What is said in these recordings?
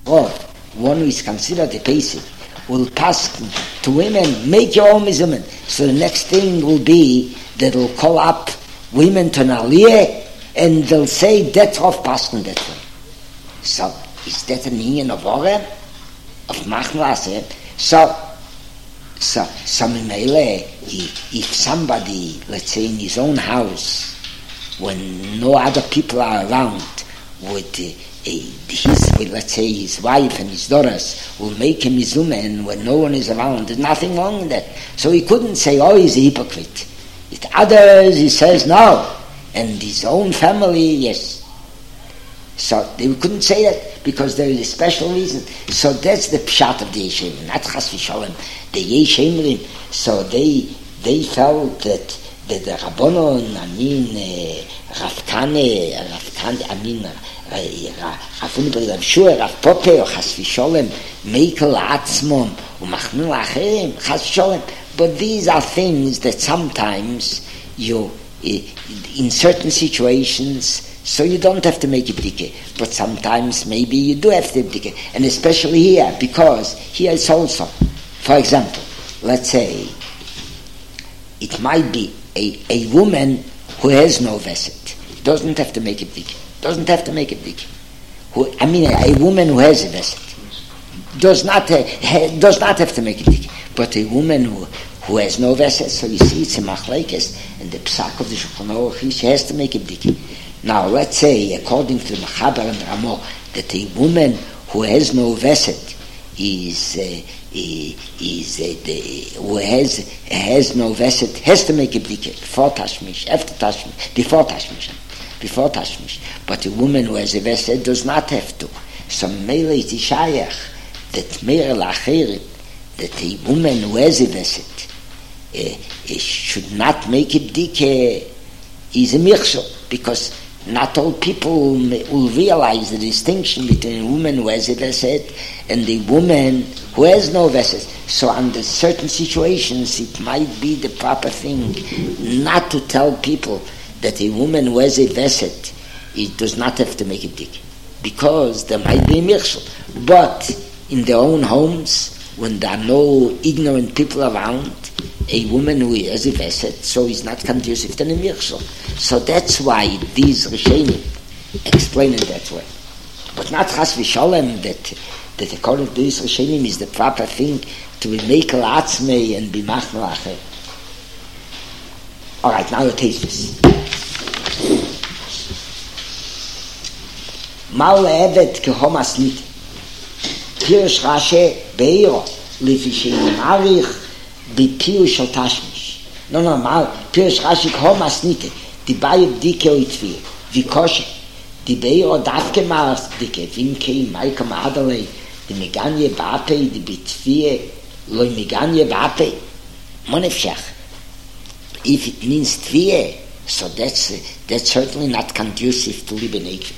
or one who is considered a Pesach, will pass to women, make your own mizumen. So the next thing will be that will call up women to an aliyah, and they'll say, that's off Paskin that way. So, is that an union of Orem? Of Machnase? So if somebody, let's say in his own house, when no other people are around, let's say his wife and his daughters will make him mizumen when no one is around, there's nothing wrong with that. So he couldn't say, oh, he's a hypocrite. With others, he says no. And his own family, yes. So they couldn't say that because there is a special reason. So that's the pshat of the Yeshemrim, not chas v'sholem. The Yeshemrim, so they felt that the Rabbanon, Rav Tane, Rav Shua, Rav Pope, or chas v'sholem, Meikel Atzmon, u'machmil acherim, chas v'sholem. But these are things that sometimes you, in certain situations, so you don't have to make a bdike, but sometimes maybe you do have to bdike, and especially here, because here it's also, for example, let's say, it might be a woman who has no veset, doesn't have to make a bdike, a woman who has a veset, does not have to make a bdike, but a woman who has no veset, so you see it's a machlekes, and the psak of the Shulchan Aruch, she has to make a bdike. Now, let's say, according to the Machaber and Ramo, that a woman who has no veset who has no veset has to make a bdike before tashmish, after tashmish, before tashmish. But a woman who has a veset does not have to. So, mele is shayach that meir lacherim, that a woman who has a veset should not make a bdike is a mirchel, because not all people will realize the distinction between a woman who has a veset and a woman who has no veset. So under certain situations it might be the proper thing not to tell people that a woman who has a veset, it does not have to make a bdike, because there might be a mirchel. But in their own homes, when there are no ignorant people around, a woman who has a veset, so is not conducive to the mirchel. So that's why these Rishonim explain it that way. But not chas v'sholem that according to these Rishonim is the proper thing to be meikel atzmei and be machmel acher. All right, now the taste this. Mal le'evet kehomas nit. Pirush Rashi beiro lefi she'marich b'pirush shel tashmish. No, mal Pirush Rashi kehomas nit. Die Baye Bdike Uitvi, wie Kosche, die Beiro Davke Maras Bdike, Wimke, Maika Madale, die Meganye Bape, die Bitvie, Loi Meganye Bape, Monefshach. If it means Tvie, so that's certainly not conducive to live in Ekvi.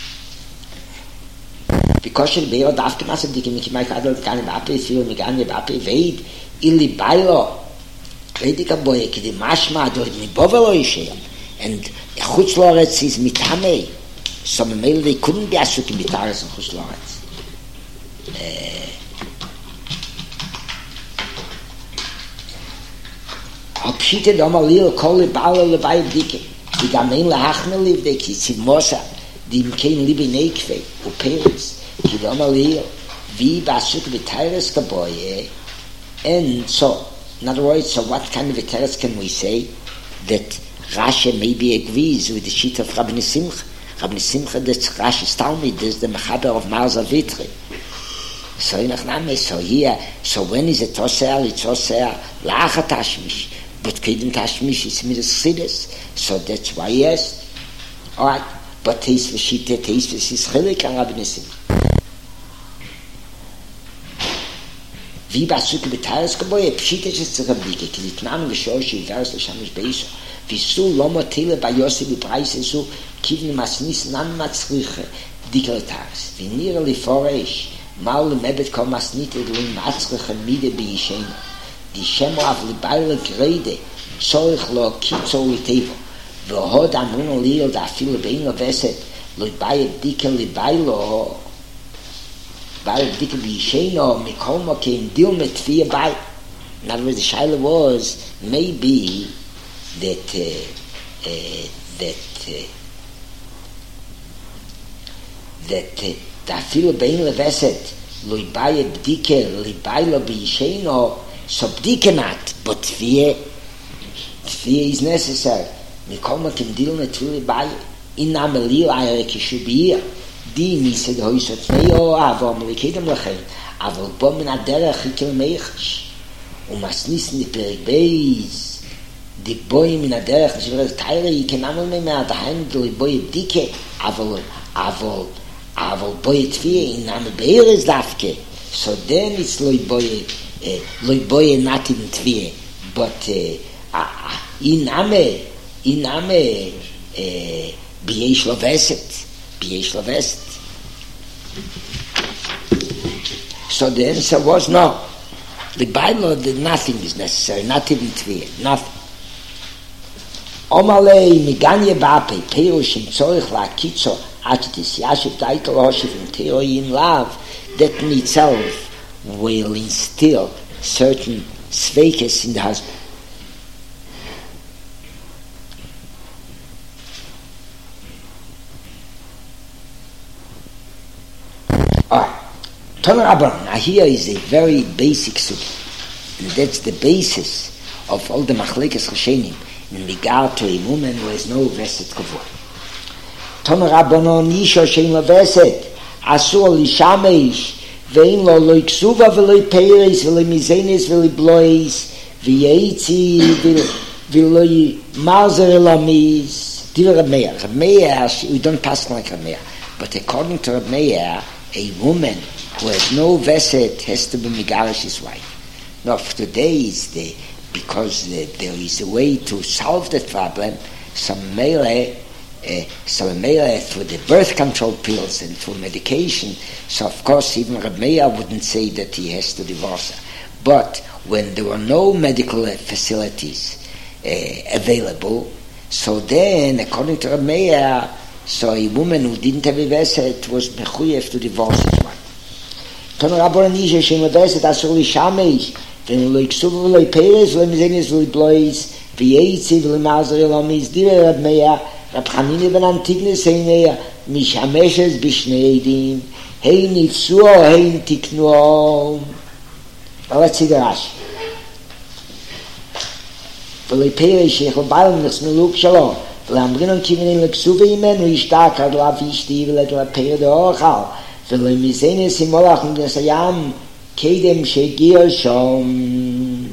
Because the Beiro Davke Maras Bdike, Miki Maika Madale, Meganye Bape, Tvie, Meganye Bape, Veid, Ili Bailo, Redika Boye, ki die Mashma, do it mi Bovelo Yisheya. And Chutz Loretz is mitamei, so maybe they couldn't be asuk in Bitaras and Chutz Loretz. Hapshite domalil kol lebala lebay bdike. Die gamein lehachmel livde ki tzivmosa, die im kein libe neikve, uperis, ki domalil, vi basuk Bitaras kaboye. And so, in other words, so what kind of Bitaras can we say? That Rashi maybe agrees with the sheet of Rabbi Simcha. Rabbi Simcha, that's Rashi's Talmud, that's the Mechaber of Marza Vitri. So here, so when is it Tosea? It's Tosea Lacha Tashmish. But Kedem Tashmish is Midas Chidus. So that's why he asked. Alright, but Teis V'Shita, Teis V'Sis Chilik and Rabbi Simcha. Wie Basuk B'Taras Kaboye, Pshita Shetz Rabdike, Kilitnan V'Shoshi, Veras L'Shamish Beisho. Visu lomo tele bei Yosef bepreise so kivn masnis nan matzriche dikeltags wie nirli foreish mal mebet komas nit in matzriche mide bi shein die shemo auf li baile grede soll ich lo kitzo itevo wo hod amun lil da fil bein veset lo bei dikel li bailo Weil Dicke wie Sheno, Mikoma came deal mit vier by. In other words, the Shaila was maybe that da viele Bein leveset, lui baye Bdike, lui baye bi Sheno, so Bdike not, but fear is necessary. Mikoma came deal mit vier by. In Amelio, I should be here. די מיסד הויסט ניו אבל מלכידם לכם אבל בוא מן הדרך יקל מייחש ומסניס נפרק בייס די בוי מן הדרך נשבר תיירה יקן עמל מהדהן דוי בוי בדיקה אבל בוי תפיה אין עמל בארז דווקא so then it's לוי בוי נתים תפיה but אין עמל בייש lovest. So the answer was no. The Bible that nothing is necessary, not even tviya, nothing. Omalei miganye bape peirush im tzorich la kitzo achitis yashiv daikel hoshiv im teoi in love that in itself will instill certain sveikes in the husband. Tomer Abram, now here is a very basic suit, and that's the basis of all the machlekes Rishonim in regard to a woman who has no vesed kavod. Tomer Abram, nisha shein la vesed, asur lishamesh, vein lo lo iksuva velo peiris velo mizenes velo blois, v'yeitzi velo marzer elamis. Divrei Reb Meir, we don't pass like Reb Meir, but according to Reb Meir, a woman who has no vesed has to be megarish his wife. Now, for today because there is a way to solve that problem. Some mele through the birth control pills and through medication. So, of course, even Reb Meir wouldn't say that he has to divorce her. But when there were no medical facilities available, so then, according to Reb Meir, so a woman who didn't have a vesed was mechuyev to divorce his wife. Tomer Rabbanan nisha shein leveset asur lishamesh ve'en lo iksuv v'lo peiris v'lo mizenes v'lo blois v'yeitzi v'lo marzer elamis divrei Reb Meir Rab Chanina ben Antignes heineya mishameshes b'shnei edim hein nifsuo hein tiknuo. Now let's see the Rashi. V'lo peiris sheichel b'alam nechsmeluk shalom ולאמרינון כיוונים לכסובה ממנו ישתק עד לאו ישתי ולתלפר דאוכל ולמיזנס עם מולך מגנס הים קדם שהגיע שם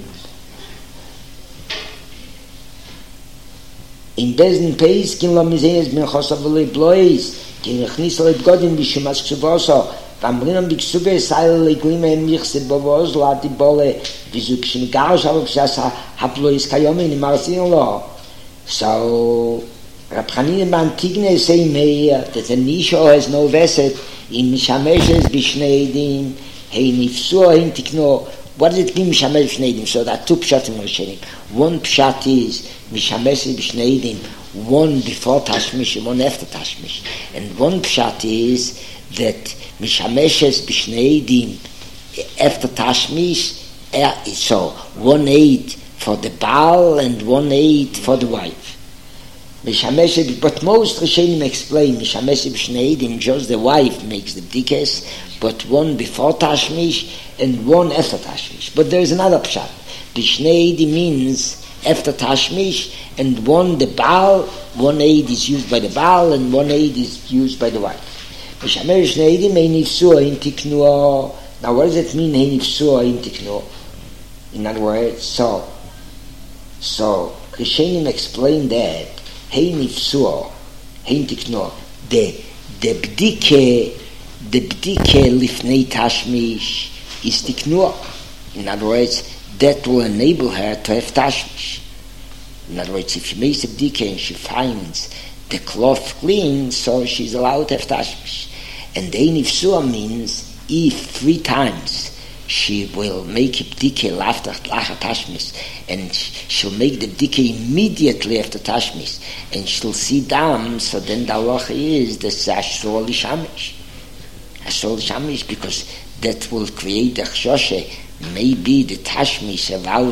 in besen peis kin lo mizenes bin khosavle blois kin khnis lo godin bi shmas ksuvoso vam brinom bi ksube sai le glime mich se bovos la di bole bizuk shin gaus aber psasa hablois kayome in marsin lo. So Rab Chanina ben Antignes say meir that a nisha has no vesed in mishameshes b'shnei edim hey nifsuo hein tikno. What does it mean mishamesh b'shnei edim? So there are two pshatim Rishonim. One pshat is mishameshes b'shnei edim, one before tashmish and one after tashmish, and one pshat is that mishameshes b'shnei edim after tashmish. So 1 aid for the Baal and 1 aid for the wife. But most Rishonim explain Mishameshe b'shnei edim, just the wife makes the bdikes, but 1 before Tashmish and 1 after Tashmish. But there is another pshat. B'shnei edim means after Tashmish, and 1 the Baal, 1 aid is used by the Baal and 1 aid is used by the wife. Mishameshe b'shnei edim ein nifsuo ein tiknuo. Now what does it mean ein nifsuo ein tiknuo? In other words, so Rishonim explain that Hein nifsuo, hein tikno, the bdike lifnei tashmish is tikno. In other words, that will enable her to have tashmish. In other words, if she makes a bdike and she finds the cloth clean, so she's allowed to have tashmish. And hein nifsuo means if 3 times she will make a bdike after tashmis, and she'll make the bdike immediately after tashmis, and she'll see dam. So then the halacha is the asur lishamish. Asur Lishamish, because that will create the chshoshe. Maybe the tashmish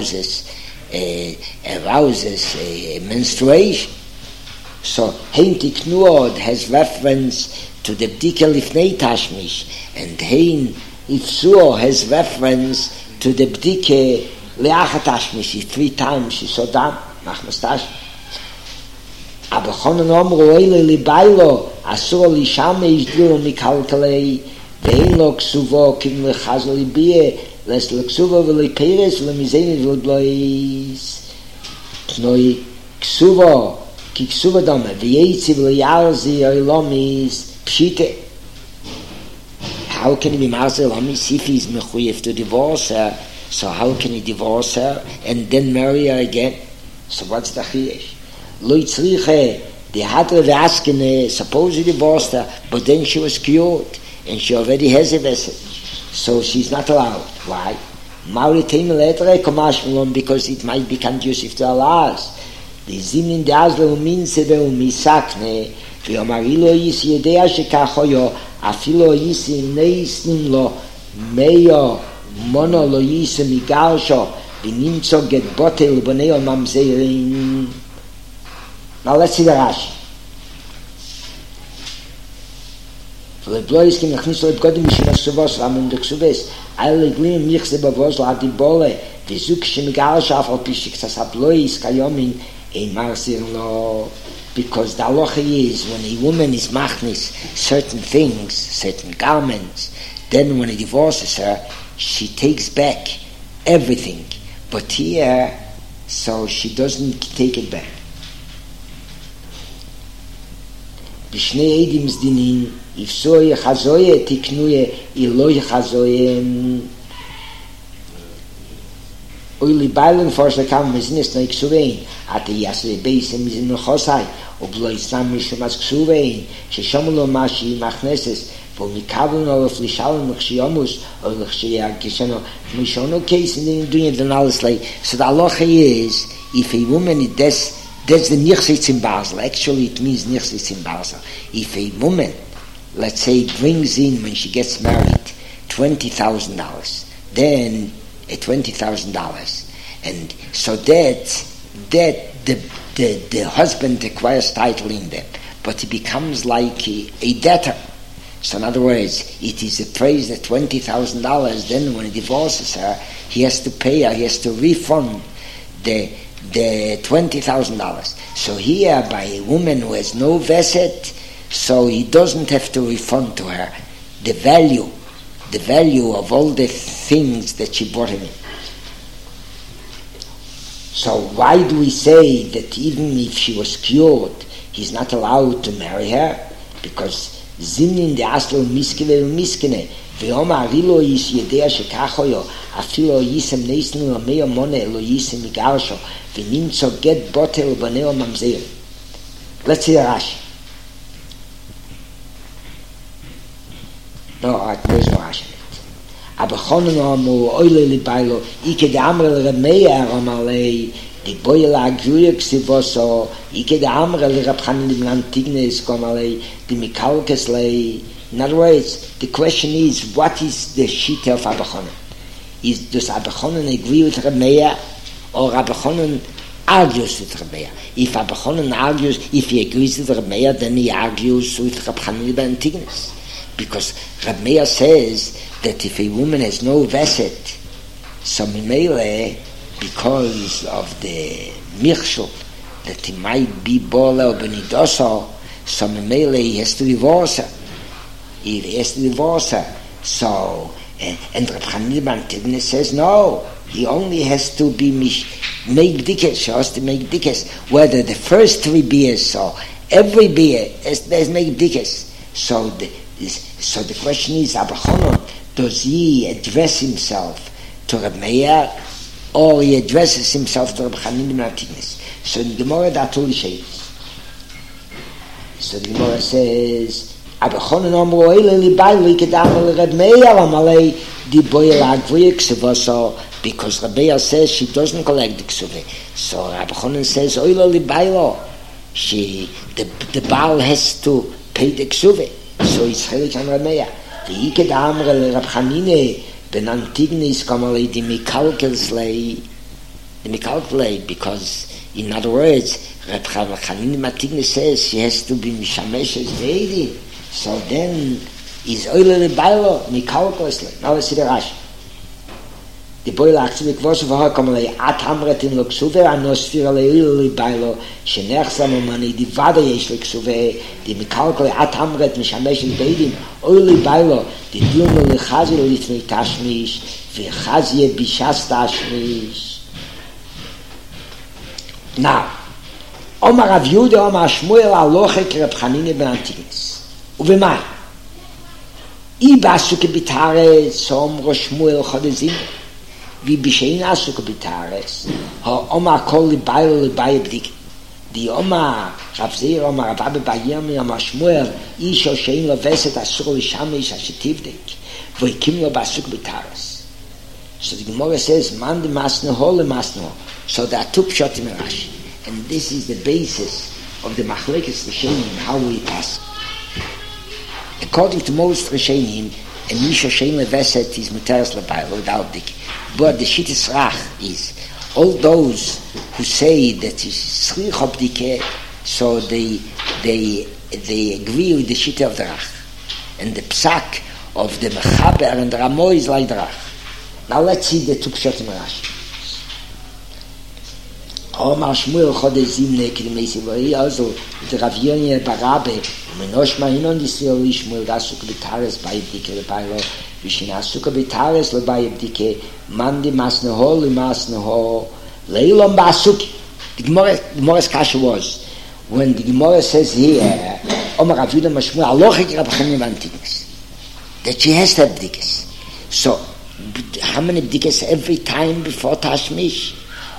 arouses menstruation. So Hein Tiknuod has reference to the Bdika Lifnei Tashmish, and Hein Ifsuo has reference to the Bdika Le'achat Tashmish. 3 times she saw dam, Machmas Tashmish. Abachonon Omru Oile Libailo Asur Lishamish Duro Mikalkalei Ve'in Lo Ksuvo Kim Lechaz Libie Les Lo Ksuvo V'Le Peres V'Le V'Le Blois Tnoi Ksuvo Ki Ksuvo Dome V'Yeitzi V'Le Yarzi Oilomis Pshite. How can he be Marzi Oilomis if he's Mechuyev to divorce her? So how can he divorce her and then marry her again? So what's the Chiyesh? Lo Yitzriche, the Hadra Vaskine, suppose he divorced her, but then she was cured and she already has a vessel, so she's not allowed. Why? Because it might be conducive to Allah's. The Zimnin de Azle uminse veumisakne veomarilo is yedea shekachoyo afilo is neisnim lo meyo mono lo is migalsho vinimtso get botel boneo mamzerin. Now let's see the Rashi. Leblois kim nachniso et godim mishim asuvos ramon de ksuves alle glim mich se bavos la di bole vizuk shmigal shaf al pishik sas ablois kayomin ein marsir lo, because the halacha is when a woman is machnis certain things, certain garments, then when he divorces her she takes back everything, but here so she doesn't take it back. B'shnei edim zdinin Ifsoye chazoye tiknuye iloy chazoye oili bailen forsle kam mezines no iksuvein ate yase beise mizin chosai obloy sam mishumas ksuvein sheshamulo mashi machneses vo mikavun ol flishal machshiamus ol khshia kishano mishono case in doing the knowledge. So the halacha is if a woman that's the nichsitz in Basel. Actually it means nichsitz in Basel. If a woman, let's say, brings in when she gets married $20,000, then $20,000, and so that the husband acquires title in them, but he becomes like a debtor. So in other words, it is appraised at $20,000. Then when he divorces her, he has to pay her, he has to refund the $20,000. So here, by a woman who has no vesset, so he doesn't have to refund to her the value of all the things that she brought him in. So why do we say that even if she was cured, he's not allowed to marry her? Because zimnin de aslo miskine miskine ve'oma rilo is yedea shekachoyo afilo yisem neisnu lo meyo mone lo yisem migalsho v'nimtso get botel b'neo mamzeir. Let's see the Rashi. No, there's no Rashi. Abachonon amu oile libailo ike de amre l'remeya amalei di boyela agruya ksivoso ike de amre l'rabchanin limlan tignes komalei di mikalkes lei. In other words, the question is, what is the shita of Abachonon? Does Abachonon agree with Remeya, or Abachonon argues with Remeya? If Abachonon argues, if he agrees with Remeya, then he argues with Rabchanan ben Tignes. Because Remeya says that if a woman has no vesset, so Mimele, because of the michshul, that he might be bola or benidoso, so Mimele he has to divorce her. He has to divorce her. So, and Reb Chanan ben Tignes says no. He only has to be make dikes. She has to make dikes. Whether the first 3 beers or every beer has make dikes. So the question is, Abachonon, does he address himself to Reb Meir, or he addresses himself to Reb Chanan ben Tignes? So in the Gemara that all shades. So the Gemara says, Abachonon omro eile libayli kedamel Reb Meir amalei di boyel agvuyek sevaso, because Reb Meir says she doesn't collect the ksuve. So Abachonon says oile libaylo, the Baal has to pay the ksuve. So it's chelik on Reb Meir. wie ich da amre Rab Chanine ben Antignis kommen die Mikalkelslei, because in other words, Rab Chanine Antignis says she has to be Mishameshes Beidi, so then is Oile Bailo Mikalkelslei. Now let's see the Rashi. Die Beule actually was vorher kommen at amret in Luxuve anosfira leili bailo shenachsam mani di vada yesh Luxuve di mikalkole at amret mishamesh beidin oili bailo di duno le khazir litni tashmish ve khazye bishas tashmish. Now Omar Rav Yehuda Omar Shmuel aloche Reb Chanine ben Antignis uvemai I basuke bitare som Shmuel chodezim wie beschein asuk bitares ha oma kol bail bdik die oma rabzeir oma rabbe bayem ya mashmuel isho shein leveset asuk shamish ashitivdik wo ikim lo basuk bitares. So the Gemara says man de masne hole masno, so that two pshat in Rashi, and this is the basis of the machlekes rishonim how we pass. According to most rishonim, a misha shein leveset is muteres lebayil without dik. But the Shittis Rach is, all those who say that is Srich Obdike, so they agree with the Shitta of the Rach. And the Psak of the Mechaber and the Ramo is like the Rach. Now let's see the two Pshat in Rashi. Omar Shmuel Chodezim Nekri Meisi Vari, also the Rav Yonye Barabe, Menosh Mahinon Disrael Shmuel Gasuk Bitares Bayibdike Lebaylo, Vishina Suka Bitares Lebayibdike, Mandi Masneho Limasneho, Leilom Basuki. The Gemara's kasha was, when the Gemara says here, Omar Rav Yehuda Mashmuel Alochik Rab Chanine ben Antignis, that she has to have bdikes. So, how many bdikes every time before Tashmish?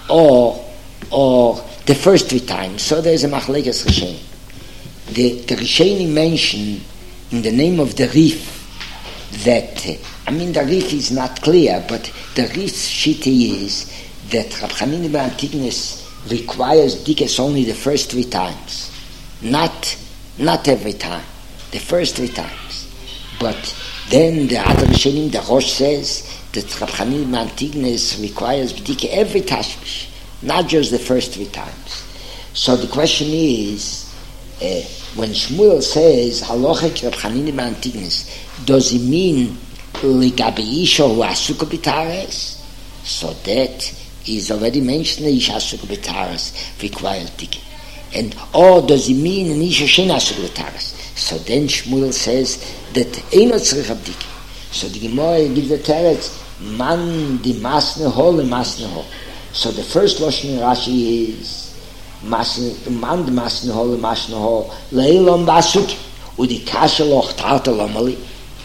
Or the first 3 times. So there's a machlekes rishonim. The rishonim mention in the name of the Rif that, the Rif is not clear, but the Rif's shiti is that Rab Chanine ben Antignis requires bdikes only the first 3 times. Not every time. The first 3 times. But then the other rishonim, the Rosh says that Rab Chanine ben Antignis requires bdike every tashmish. Not just the first 3 times. So the question is, when Shmuel says Halochek Reb Chanine ben Antignis, does he mean Ligabi Isha who Asuk Bitares? So that is already mentioned that Isha Asuk Bitares requires Dik. And or does he mean an Isha Shen Asuk Bitares? So then Shmuel says that Einot Tzrich Abdik. So the Gemara gives the teretz Man di Masne Ho le Masne Ho. So the first Lashon in Rashi is Man di Masne Ho le Masne Ho Leilom Basuk Udi Kasha Loch Tata Lomali.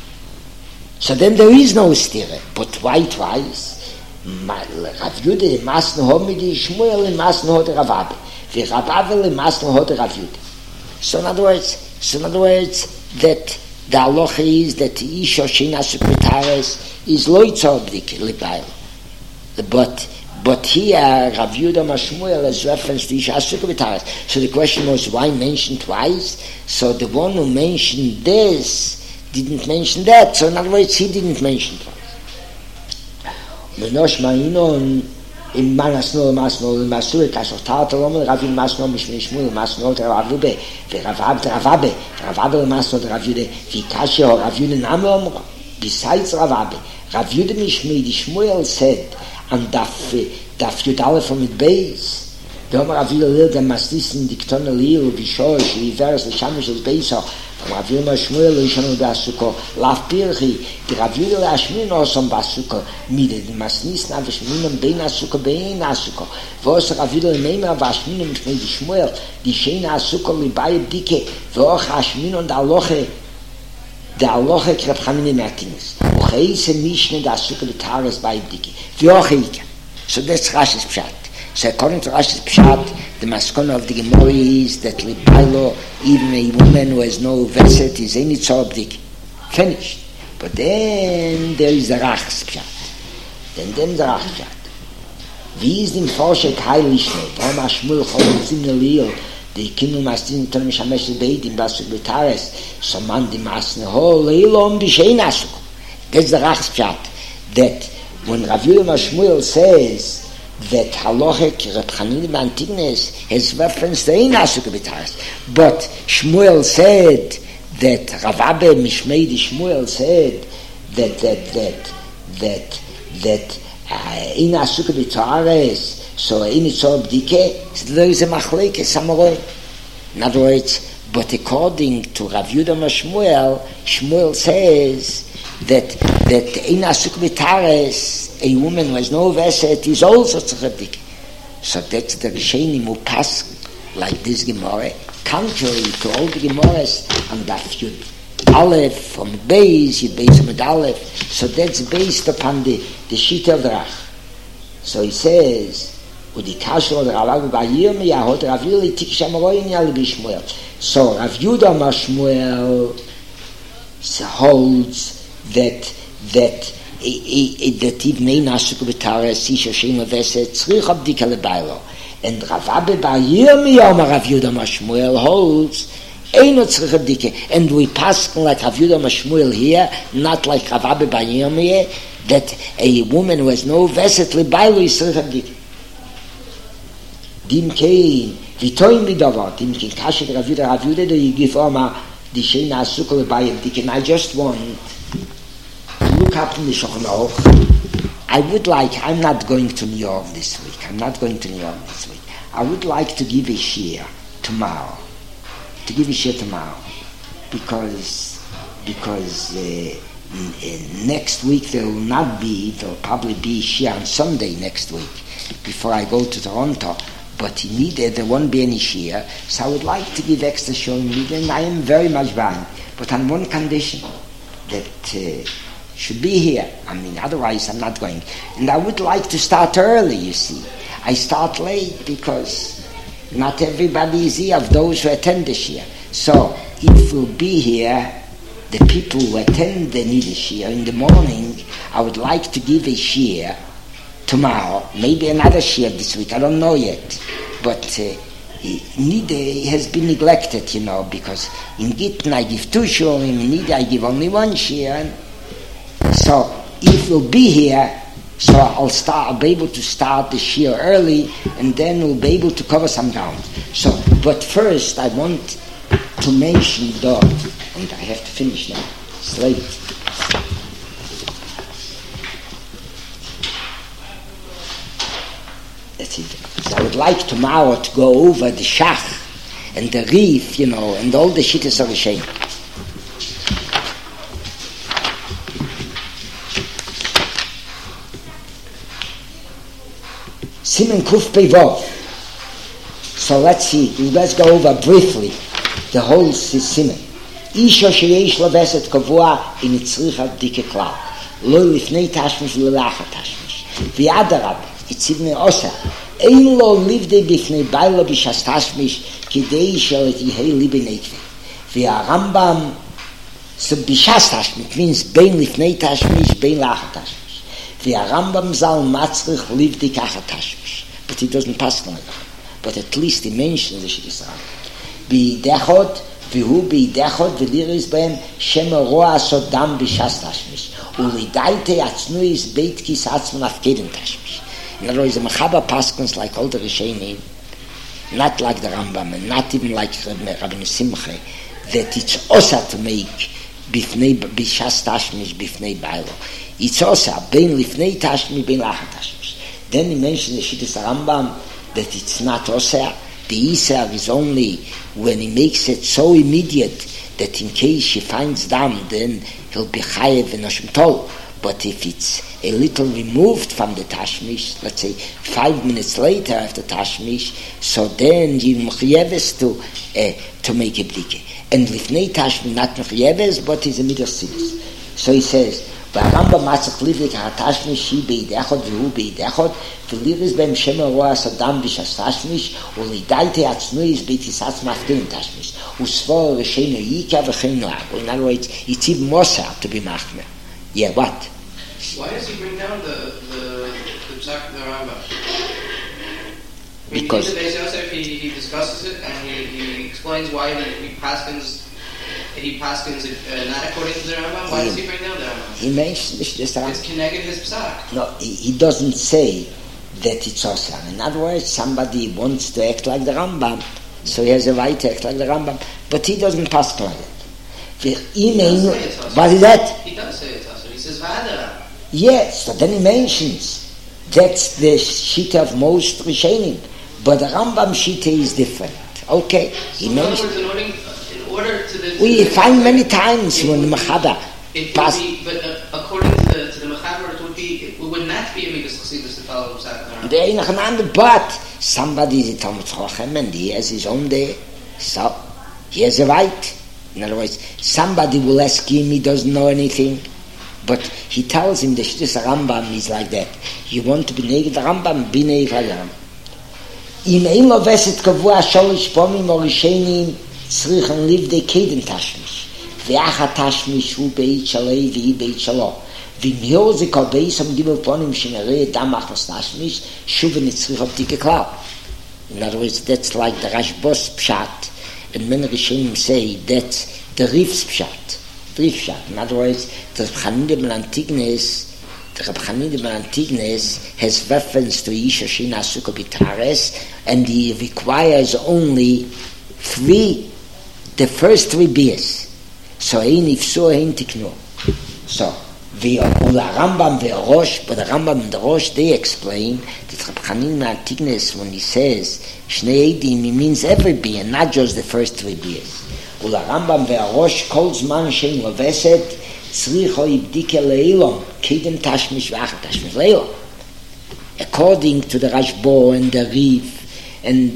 So then there is no stire. But why twice? Rav Yehuda Masne Ho Midi Shmuel Masne Ho de Rav Abba. The Rav Abba Masne Ho de Rav Yehuda. So in other words, that the halacha is that Isha Shein Asuk Bitares is loitza bdik libayil. But here Rav Yehuda Mashmuel has referenced to Isha Asuk Bitares. So the question was, why mention twice? So the one who mentioned this didn't mention that. So in other words, he didn't mention twice. Menosh Ma'inon im Manasno Masur Kashof Tartalom Ravin Masno Mishmishmul Masno Ravube Ravabe Masno Ravude Vikasho Ravune Namom. Besides Ravabe, Rav Yehuda Mishmei Shmuel said and Daf Yudale from it base. The Omer Rav Yehuda Lil dem Masnissen Diktone Lil Vishosh Rivers Shamish is Beiso. Rav Yehuda Shmuel Ishanu Basuko Laf Pirchi. The Rav Yehuda Ashmin Osom Basuko Mide the Masnissen Avishminim Bein Asuko Bein Asuko. Vos Rav Yehuda Neimer Avashminim Mishmei Shmuel the Shein Asuko Libayib Dike Voch Ashmin und Aloche. The Aloche Reb Chanine ben Antignis. Ucheise Mishne da Asuko Bitares Bayib Dike. V'ocheike. So that's Rashi's Pshat. So according to Rashi's Pshat, the maskona of the Gemara is that Libaylo, even a woman who has no veset, is any tzorabdik. Finished. But then there is the Rach's Pshat. Then the Rach's Pshat. Wie ist im Forschek Heilishne, Brahma Shmuel Cholzim Nelil, the kinu mastin to mishamesh beidim basu betares so man di masne ho leilom bishein asuk. That's the Rachspchat, that when Rav Yehuda Shmuel says that halachic Reb Chanina Antignes has reference to ein asuk betares, but Shmuel said that Rav Abba Mishmeidi Shmuel said that ein asuk betares, so in its obdike, so there is a machlekes samaroi. In other words, but according to Rav Yehuda Shmuel, Shmuel says that in asuk betares, a woman who has no veset is also tzaddik. So that's the Rishonim who pass like this Gemara, contrary to all the Gemaras on Daf Yud Aleph from Beis, Yud Beis Amud Aleph. So that's based upon the Shita of the Rach. So he says, Udi Kashlo the Rav Abba Yirmiyah hot Rav Yehuda Tik Shamaroin Yal Bishmuel. So Rav Yehuda Shmuel holds that even ein asuk betares isha sheima veset tzrich abdika lebailo, and Rav Abba Yirmiyah Rav Yehuda Shmuel holds ein tzrich abdika, and we pass like Rav Yehuda Shmuel here, not like Rav Abba Yirmiyah, that a woman who has no veset lebailo is tzrich abdika. Dim kein vitoim bidavar dim kein kashet Rav Yehuda do you give Oma the sheina asuk lebailo abdika. I just want look up in the Shulchan Aruch. I would like, I'm not going to New York this week. I would like to give a shir tomorrow. Because next week there will probably be a shir on Sunday next week before I go to Toronto. But there won't be any shir. So I would like to give extra shir and I am very much bound. But on one condition, that should be here. Otherwise I'm not going. And I would like to start early, you see. I start late because not everybody is here of those who attend the shir. So if we'll be here, the people who attend the Niddah shir in the morning, I would like to give a shir tomorrow, maybe another shir this week, I don't know yet. But Niddah has been neglected, because in Gittin I give 2 shurim, in Niddah I give only 1 shir. So if we'll be here, so I'll be able to start the shir early, and then we'll be able to cover some ground. So, but first I want to mention that, and I have to finish now. It's late. That's it. So I would like tomorrow to go over the Shach and the Reef, and all the shittas of the Shem. Simen Kuf Pevov. So let's go over briefly the whole Simen. Isha sheyesh laveset kavua in tzricha dike klal. Lo lifnei tashmish lelacha tashmish. V'adarab itzivne osa. Ein lo livde bifnei baila bishas tashmish kidei shelet yihei libe nekve. V'arambam so bishas tashmish means bein lifnei tashmish bein lacha tashmish. The Rambam zal matzrich livdi kacha tashmish, but it doesn't pass like that. But at least he mentions the Shittas Rambam. B'idechod v'hu b'idechod v'liris b'hem shema roa sodam b'shas tashmish ulidaite atznuis beit kis atzman afkedin tashmish. In other words, the Mechaba paskins like all the Rishonim, not like the Rambam, and not even like Rabbi Simcha, that it's osa to make b'fnei b'shas tashmish b'fnei b'aylo. It's also bein lifnei tashmi bein lacha tashmish. Then he mentions the Shittas Rambam that it's not oseh. The Isar is only when he makes it so immediate that in case she finds dam, then he'll be chayev and Hashem tol. But if it's a little removed from the tashmish, let's say 5 minutes later after tashmish, so then you mechayeves to make a bdike. And lifnei tashmi not mechayeves, but is a midas sinis. So he says, והרמב"ם מצח ליבדי כהתשמיש שהיא בידי אחד והוא בידי אחד ולירס בהם שם הרוע סדם בשס תשמיש ולידייתי עצנויס ביתיסץ מפתין תשמיש וסבור רשינו ייקה וכן לה. In other words, it's even more sad to be machmer. Yeah, what? Why does he bring down the Psak the Rambam? Because in the Beis Yosef, he discusses it and he explains why he paskins not according to the Rambam. Why does he bring down the Rambam? He mentions this Rambam. It's connected his psak. No, he doesn't say that it's awesome. In other words, somebody wants to act like the Rambam, so he has a right to act like the Rambam, but he doesn't pass like it. What is that? He does say it's awesome. He says V'ada. Yes, so then he mentions that's the shita of most Rishonim, but the Rambam shita is different. Okay, he so mentions. In order to the We find many times when the Machada pass. But according to the Mechaber, it would not be a midas chassidus to follow Psak. But somebody is a Talmud Chochem and he has his own day, so he has a right. In other words, somebody will ask him, he doesn't know anything, but he tells him the Shittas Rambam is like that. You want to be neged the Rambam, be neged like the Rambam. Im ein lo veset kavua sholish pomim or rishenim tzrichen liv de keden tashmish. Ve'acha tashmish hu beit shalei ve'i beit shalo. V'im hio ze kol beis am gimel ponim shenarei dam achos tashmish shuv netzrich of dike klau. In other words, that's like the Rashbos pshat. And many Rishonim say that's the Rif's pshat. The Rif's pshat. In other words, the Reb Chanina ben Antignes has reference to Isha Shina Sukkah Bitares, and he requires only the first three beers. So ein ifso, ein tikno. So, Ula Rambam ve'Rosh, but the Rambam and the Rosh, they explain that Reb Chanina ben Antignes, when he says Shnei Eidim, he means every beer, not just the first three beers. Ula Rambam ve'Rosh, kol zman shein loveset, tzricho yibdike leilom, kedem tashmish ve'achar tashmish leilom. According to the Rashbo and the Rif and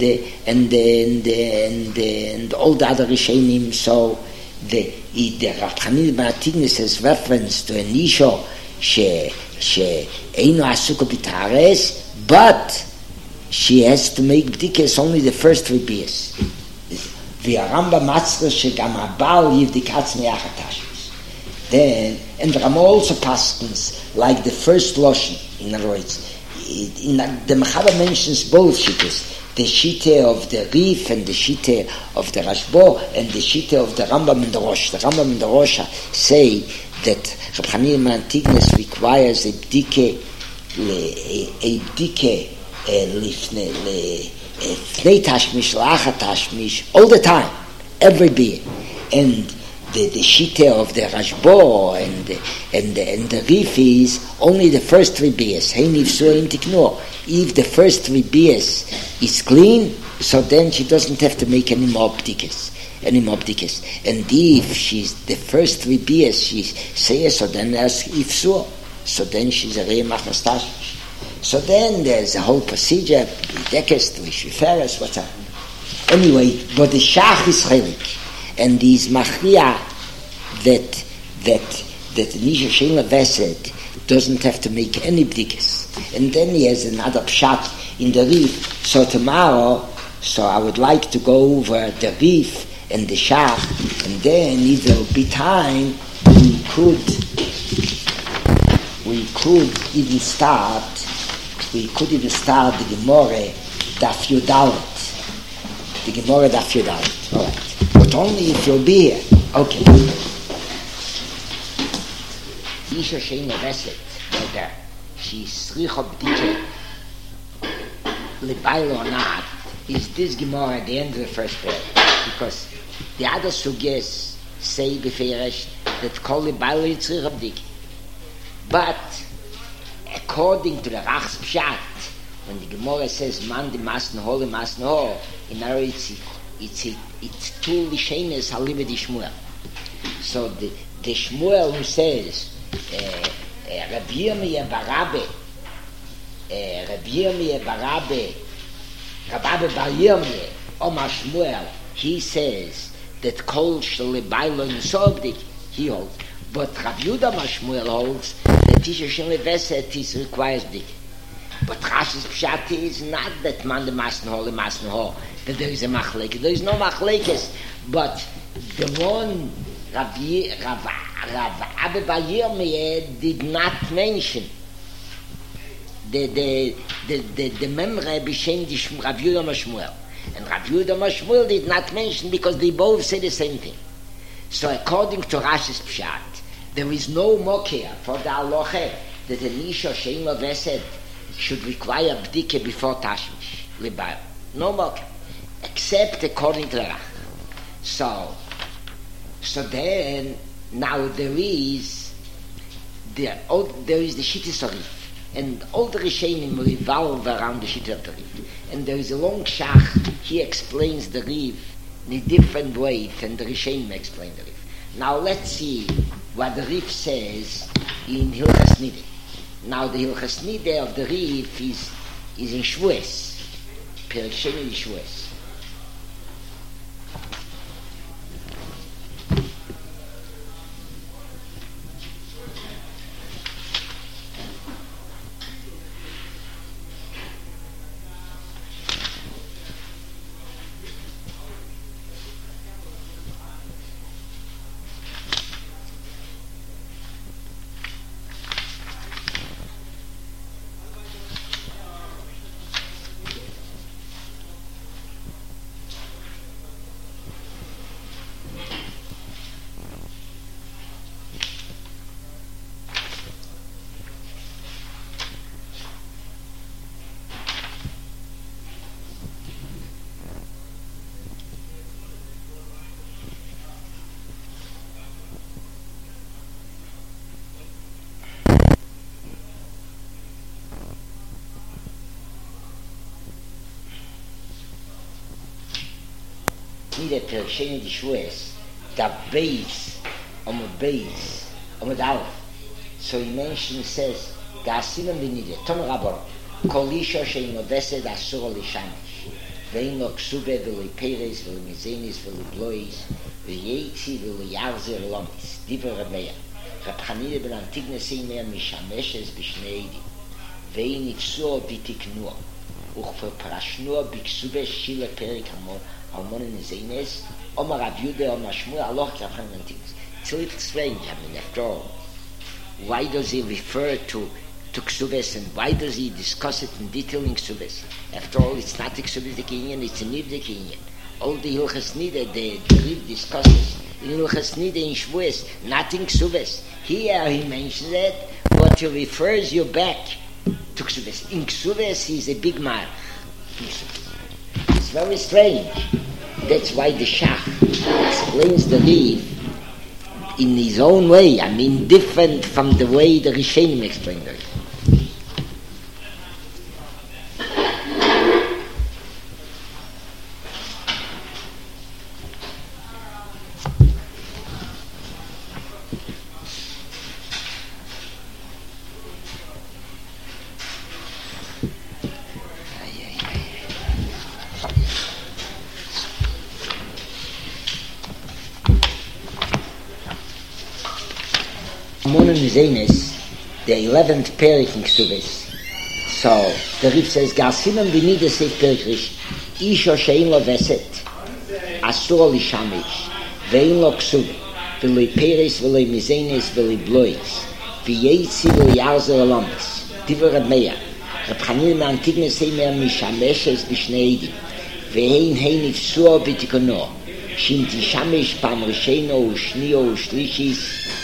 all the other Rishonim, so the Reb Chanina ben Antignes has reference to an isho she'eino asuka b'tares, but she has to make b'dikes only the first three beers. V'aramba matzra shegam habal yivdikatz me'achar tashmish. Then, and the Rama also paskins like the first lotion. In other words, the Mechaber mentions both shittas, the shita of the Rif and the shita of the Rashbo and the shita of the Rambam and the Rosh. The Rambam and the Rosh say that Reb Chanina ben Antignes requires a bdike lifnei tashmish, la'achar tashmish, all the time, every beer. And the shita of the Rashbo and the Rif is only the first three beers. If the first three beers is clean, so then she doesn't have to make any more b'dikes. And if she's the first three beers she says, so then as ifsur, so then she's a reimach tashmish. So then there's a whole procedure, b'dikes, shiferes, whatever. Anyway, but the shach is chelik. And is machria that Nisha Shein Leveset doesn't have to make any b'dikes. And then he has another pshat in the Rif. So tomorrow, I would like to go over the Rif and the shach, and then if there will be time, we could even start the Gemara Daf Yudalet. The Gemara Daf Yudalet. All right. But only if you'll be here. Okay. Isha Shein Leveset, whether she's sricha b'dike lebaylo or not, is this Gemara at the end of the first paragraph. Because the other sugyas say befeirish that kol lebaylo is sricha b'dike. But according to the Rach's Pshat, when the Gemara says man di masno ho, in other words, it's two Lishenes halibe di Shmuel. So the Shmuel who says Rabbi Yirmiyah Barabe Bar Yirmiyah Omar Shmuel, he says that kol shelebaylo nisobdik, he holds. But Rav Yehuda Bar Shmuel holds that Isha Shein Leveset requires dik. But Rashi's pshat is not that man the masno ho, that there is a machlekes. There is no machlekes, but the one Rav Abba Bar Yirmiyah did not mention. the Mem Rebbe Shem Rav Yehuda Mashmuel. And Rav Yehuda Mashmuel did not mention because they both say the same thing. So according to Rashi's Pshat, there is no mokia for the halacha that an isha shein lo vesed should require bdike before tashmish libayl. No mokia, except according to the Rach. So then now there is the Shittis Arif, and all the Rishonim revolve around the Shittis of the Rif. And there is a long shach. He explains the Rif in a different way than the Rishonim explain the Rif. Now let's see what the Rif says in Hilchas Nideh. Now the Hilchas Nideh of the Rif is in Shvuos, Perek Sheni Shvuos. Nideh Perek Sheni Shvuos, the base, Amud Aleph. So he says, Ga'asinim v'nideh, Tom Rabban, Kol isha she'in lovesed asur l'shamish, ve'in lo ksube v'lo peres v'lo mizenis v'lo blois, v'yeitzi v'lo yarzer lomis, divrei Reb Meir. Reb Chanina ben Antigna seimer mishameshes b'shnei edim, ve'in itzur v'tiknuo, uchverprashnuo b'ksube shile perik Almonin Zeines, Omar Rav Yehuda, Omar Shmuel, Allah Rav Chanina Antigna. It's a little strange, after all. Why does he refer to Ksubes, and why does he discuss it in detail in Ksubes? After all, it's not a Ksubes Inyan, it's a Nivdek Inyan. All the Hilchas Nideh, the Rif discusses in Hilchas Nideh in Shvuos, not in Ksubes. Here he mentions it, but he refers you back to Ksubes. In Ksubes, he's a big man. It's very strange. That's why the Shach explains the Rif in his own way, different from the way the Rishonim explain the Rif. The 11th Perek in Ksubes. So the Rif says, Ga'asinim v'nideh seif Perek Rish, Isha she'in lo veset, asur l'shamish, ve'in lo ksube, v'loi peres, v'loi mizenes, v'loi blois, v'yeitzi v'loi yarzer alomis, divrei Reb Meir. Reb Chanina ben Antigna seimer mishameshes b'shnei edim, ve'hein ifsuo b'tikono, shim tishamesh pam risheno u'shnio u'shlishis,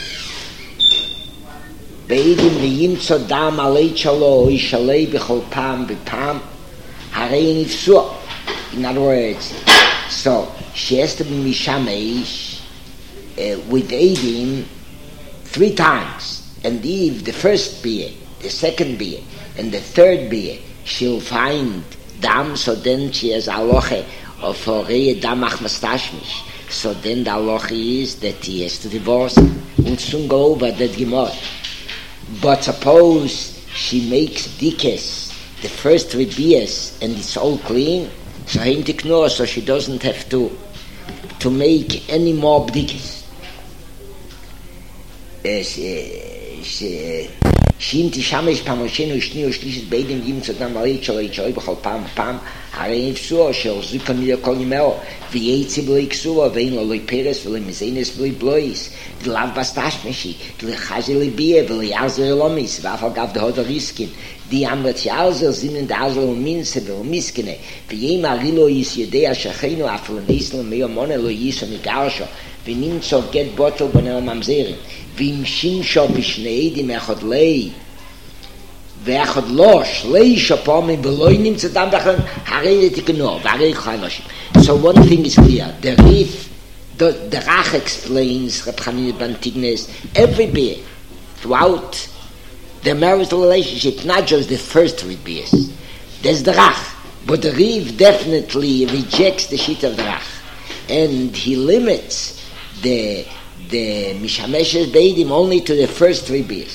Beidim v'yimtzo dam alei chalo ishalei b'chol pam b'pam harei nifsuo. In other words, so she has to be mishamesh with Eidim 3 times, and if the first beer, the second beer, and the third beer, she'll find dam, so then she has aloche of horei dam achmastashmish. So then the aloche is that he has to divorce and soon go over that Gemara. But suppose she makes dikes, the first 3 beers, and it's all clean, so she doesn't have to make any more bdikes. שאם תשמש פעמושנו שני שלישת בידים ימצא דם ולית שלו יצ'וי בכל פעם הרי נפסו שהחזיקו מידה כל ימאו וייצי בלי כסורו ואין לו לא פרס ולא מזינס ולא בלויס דלאו בסטשמשי דלחזי לבייה וליעזר אלומיס ואף על גב דהוד הריסקין די אמרת יעזר זימן דעזר ומינסה ומיסקנה ויים הרילו יש יודע שכינו אף לניסלו מיומונה לא ייסו מגרשו ונמצא גט בוטל בנר ממזרים ואם שימשו בשני עדים אחד לי ואחד לא שליש פעמים ולא נמצא דם בכלל הרי תקנו והרי חי נשים. So one thing is clear, the Rach explains Reb Chanina ben Tignes every beer throughout the marital relationship, not just the first 3 beers. There's the Rach, but the Riv definitely rejects the sheet of the Rach and he limits the Mishameshes Beidim only to the first 3 beers.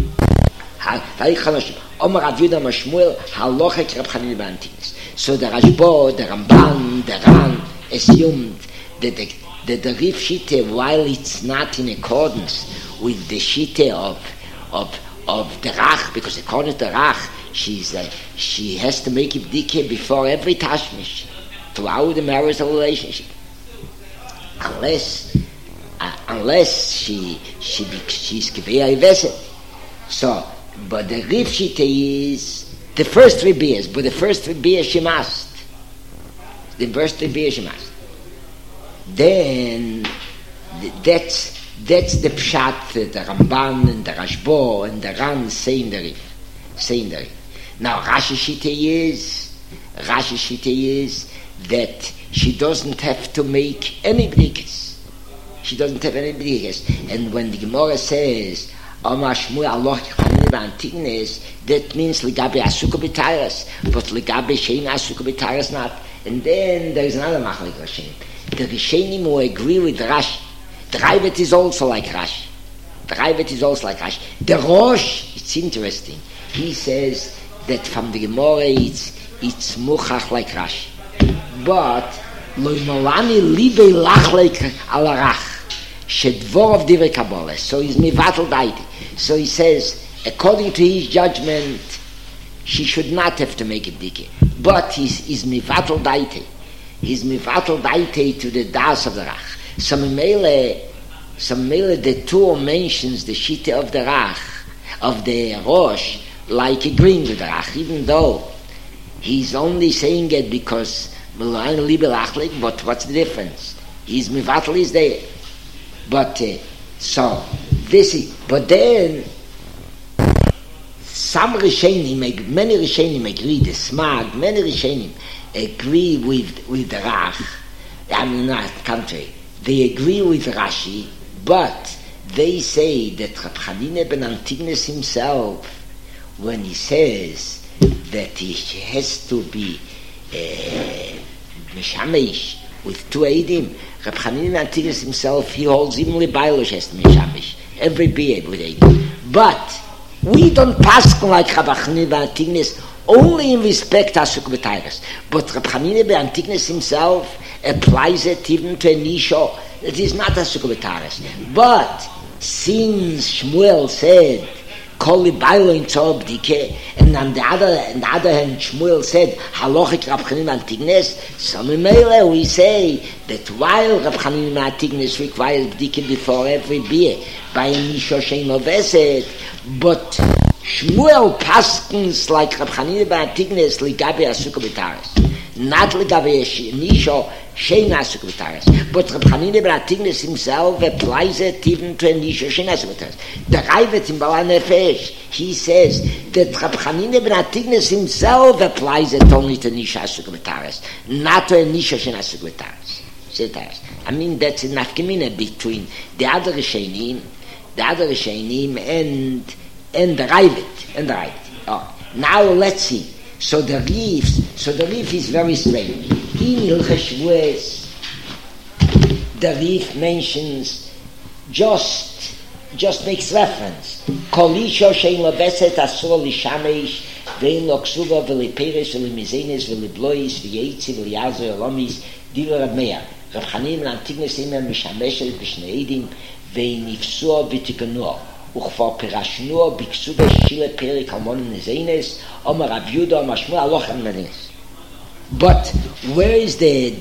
Omar Rav Yehuda Mashmuel Halochek Reb Chanina ben Tignes. So the Rashbo, the Ramban, the Ran assumed that the Riv Shite, while it's not in accordance with the Shite of the Rach, because according to the Rach, she has to make Ibdike before every Tashmish throughout the marital relationship, unless she's Kivea Iveset. So, but the Riv Shite is the first 3 beers, but the first 3 beers she must. The first 3 beers she must. Then that's the Pshat, the Ramban and the Rashbo and the Ran saying the Riv. Now Rashi Shite is that she doesn't have to make any bdikas. She doesn't have any bdikas. And when the Gemara says Omar Shmuel Allah Chanina ben Tignes, that means Ligabe Asuka B'Tairas, but Ligabe Shein Asuka B'Tairas not. And then there is another Machlik Rashenim. The Rishenim who agree with Rashi. The Raivet is also like Rashi. The Rosh, it's interesting. He says that from the Gemara it's Muchach like Rashi. But Lo Molani Libe Lachlek Al Arach. Shedvor of Divrei Kabbalah. So he's Mivatel Daiti. So he says, according to his judgment, she should not have to make a bdike. But he's Mivatel Daiti. He's Mivatel Daiti to the Das of the Rach. So Mimele, the Tur mentions the Shita of the Rach, of the Rosh, like agreeing with the Rach, even though he's only saying it because Melain Libe Lachlik, but what's the difference? His Mivatel is there. But so this is. But then some Rishenim, many Rishenim agree. The Smag, many Rishenim agree with the Rach. I mean, not country. They agree with Rashi, but they say that Reb Chanina ben Tignes himself, when he says that he has to be Mishamesh with 2 Eidim, Reb Chanina ben Tignes himself, he holds even Libailosh has to be Mishamesh, every beard with Eidim. But we don't pass like Reb Chanina ben Tignes only in respect to Asuk B'Tairas. But Reb Chanina ben Tignes himself applies it even to a Nisho that is not Asuk B'Tairas. But since Shmuel said Kol Libailo in Tzor B'dike, and on the other hand Shmuel said Halochik Reb Chanina ben Tignes, so Mimele we say that while Reb Chanina ben Tignes requires B'dike before every beer by a Nisho Shein Loveset, but Shmuel paskins like Reb Chanina ben Tignes Ligabe Asuk B'Tairas, not Ligabe Nisho Shein Asuk B'Tairas. But Reb Chanina ben Tignes himself applies it even to a Nisho Shein Asuk B'Tairas. The Raivet in Baal Nefesh, he says that Reb Chanina ben Tignes himself applies it only to Nisho Asuk B'Tairas, not to a Nisho Shein Asuk B'Tairas. I mean, that's a nafkamina between the other Rishenim and the Raivet. Oh, now let's see. So the Rif is very strange. In Hilchos Shavuos, the Rif mentions just makes reference. Kol isha shein loveset asur lishamesh ve'in lo ksuva v'liperes v'limizenes v'liblois v'yeitzi v'liyazer v'lomis divrei Reb Meir. Reb Chanina ben Tignes imer mishameshes b'shnei eidim ve'in ifsuo v'tikanuo. וכפור פירשנו בקסובה שילה פרק המון נזינס אומר רב יהודה אומר שמואל הלוך המדינס. But where is the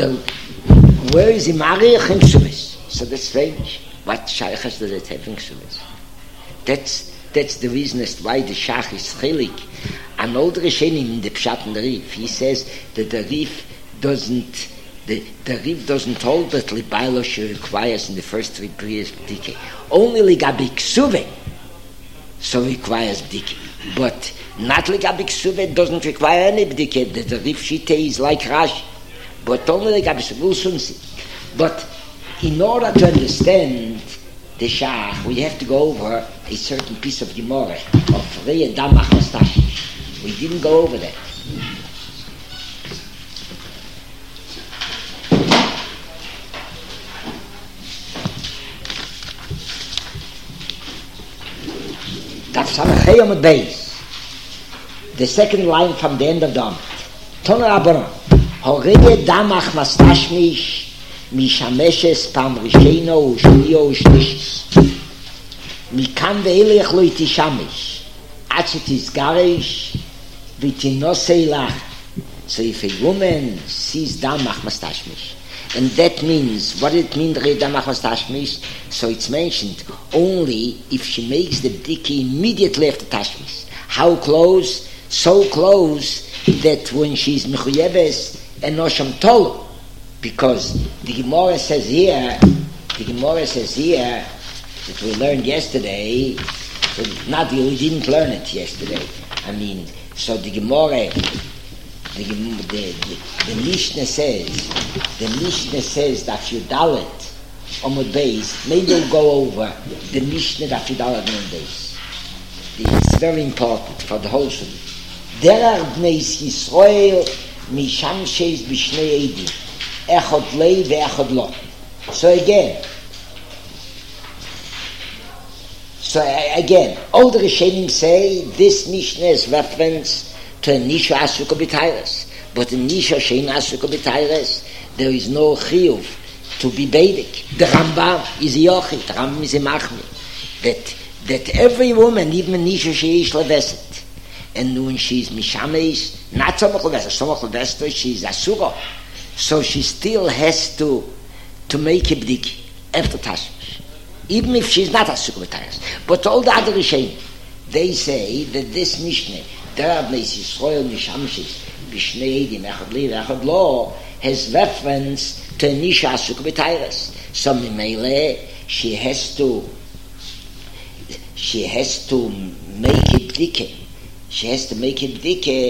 Mariach in Ksubis? So that's strange. What Shaykhas does it have in Ksubis? That's the reason as why the Shach is chilik. An older Rishonim in the Pshat and the Rif, he says that the Rif doesn't hold that Libailosh requires in the first 3 prayers b'dike. Only Ligabi Ksuve so requires b'dike. But not Ligabi Ksuve doesn't require any b'dike. The Rif Shite is like Rashi. But only Ligabi Ksuve, we'll soon see. But in order to understand the Shach, we have to go over a certain piece of Gemara of Reye Damach Mastashish. We didn't go over that. That's Samachayom Beis. The second line from the end of the Amrit. Toner Abaron. Horeye Damach Mastashmish Mishameshes Pam Risheno Ushliyo Ushlishis. Mikan Ve'elech Lo Itishamish. Achet is Garish Vitinosei Lach. So if a woman sees Damach Mastashmish, and that means, what it means, Damach Mastashmish, so it's mentioned only if she makes the bdiki immediately after Tashmish. How close? So close that when she's Mechuyebes and Nosham Tolu, because the Gemara says here that we learned yesterday, not we didn't learn it yesterday. I mean, so the Gemara, the Mishnah says that Yudalet Omud Beis. Maybe we'll go over the Mishnah that Yudalet Omud Beis. It's very important for the whole Shul. Der Bnei Yisrael Misham Sheis B'Shnei Eidim Echad Lei ve'Echad Lo. So again, all the Rishonim say this Mishnah is reference to a Nisha Asuka B'Tairas. But in Nisha Shein Asuka B'Tairas, there is no Chiyuv to be Beidik. The Rambam is a Yochid, the Rambam is a Machmi. That every woman, even Nisha Sheish Leveset, and when she's Mishamesh, not Somach Leveset, she's Asura. So she still has to make a B'dik after Tashmish. Even if she's not Asuka B'Tairas. But all the other Rishonim, they say that this Mishnah, Der Bnei Yisrael Mishamshis B'Shnei Eidim Echad Li ve'Echad Lo, has reference to Nisha Asuk B'Tairas. So Mimele, she has to make it b'dike. She has to make it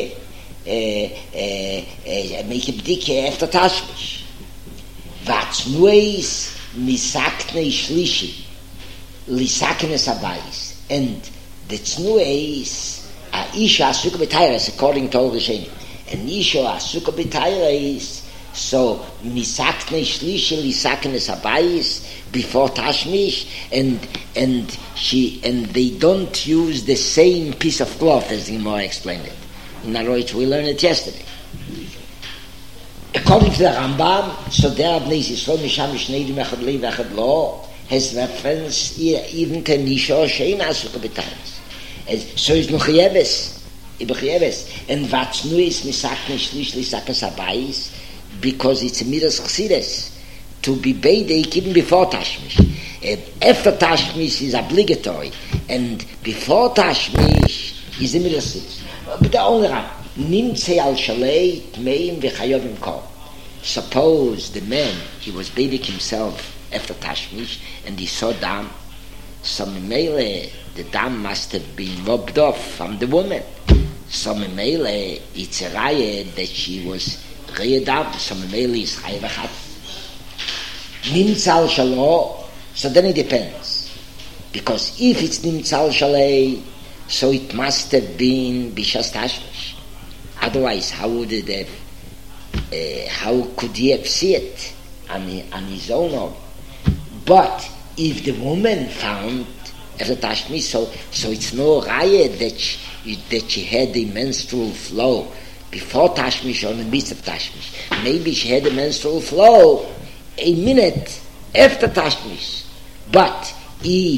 b'dike after Tashmish. V'atznueis misaknei shlishi lisaknes abayis. And the tznueis Isha Asuka B'Tairas, according to all the Rishonim. And Isha Asuka B'Tairas, so Misakne Shlishi Lisaknes Abayis before Tashmish, and they don't use the same piece of cloth as the Gemara explained it. In other words, we learned it yesterday. According to the Rambam, so there Bnei Yisrael Misham Shnei Echad Li ve'Echad Lo has reference even to Nisha Shein Asuka B'Tairas. So is Mechuyebes, and Vatznu is Misakne Shlish Lisakas Abayis, because it's a Midas Chsides to be Beidek even before Tashmish. After Tashmish is obligatory, and before Tashmish is a Midas Chsides. But the only one, Nimtzei al Shalei Tmeim v'Chayovim Kol. Suppose the man, he was Beidek himself after Tashmish, and he saw Dam, so Mimele, the dam must have been rubbed off from the woman. So Mimele, it's a raya that she was raya dam. So Mimele is chayv achat. Nimtzal shalo. So then it depends, because if it's nimtzal shalei, so it must have been bishas tashmish. Otherwise, how would it have? How could he have seen it on his own? But if the woman found after Tashmish, so it's no raya that she had a menstrual flow before Tashmish or in the midst of Tashmish. Maybe she had a menstrual flow a minute after Tashmish. But if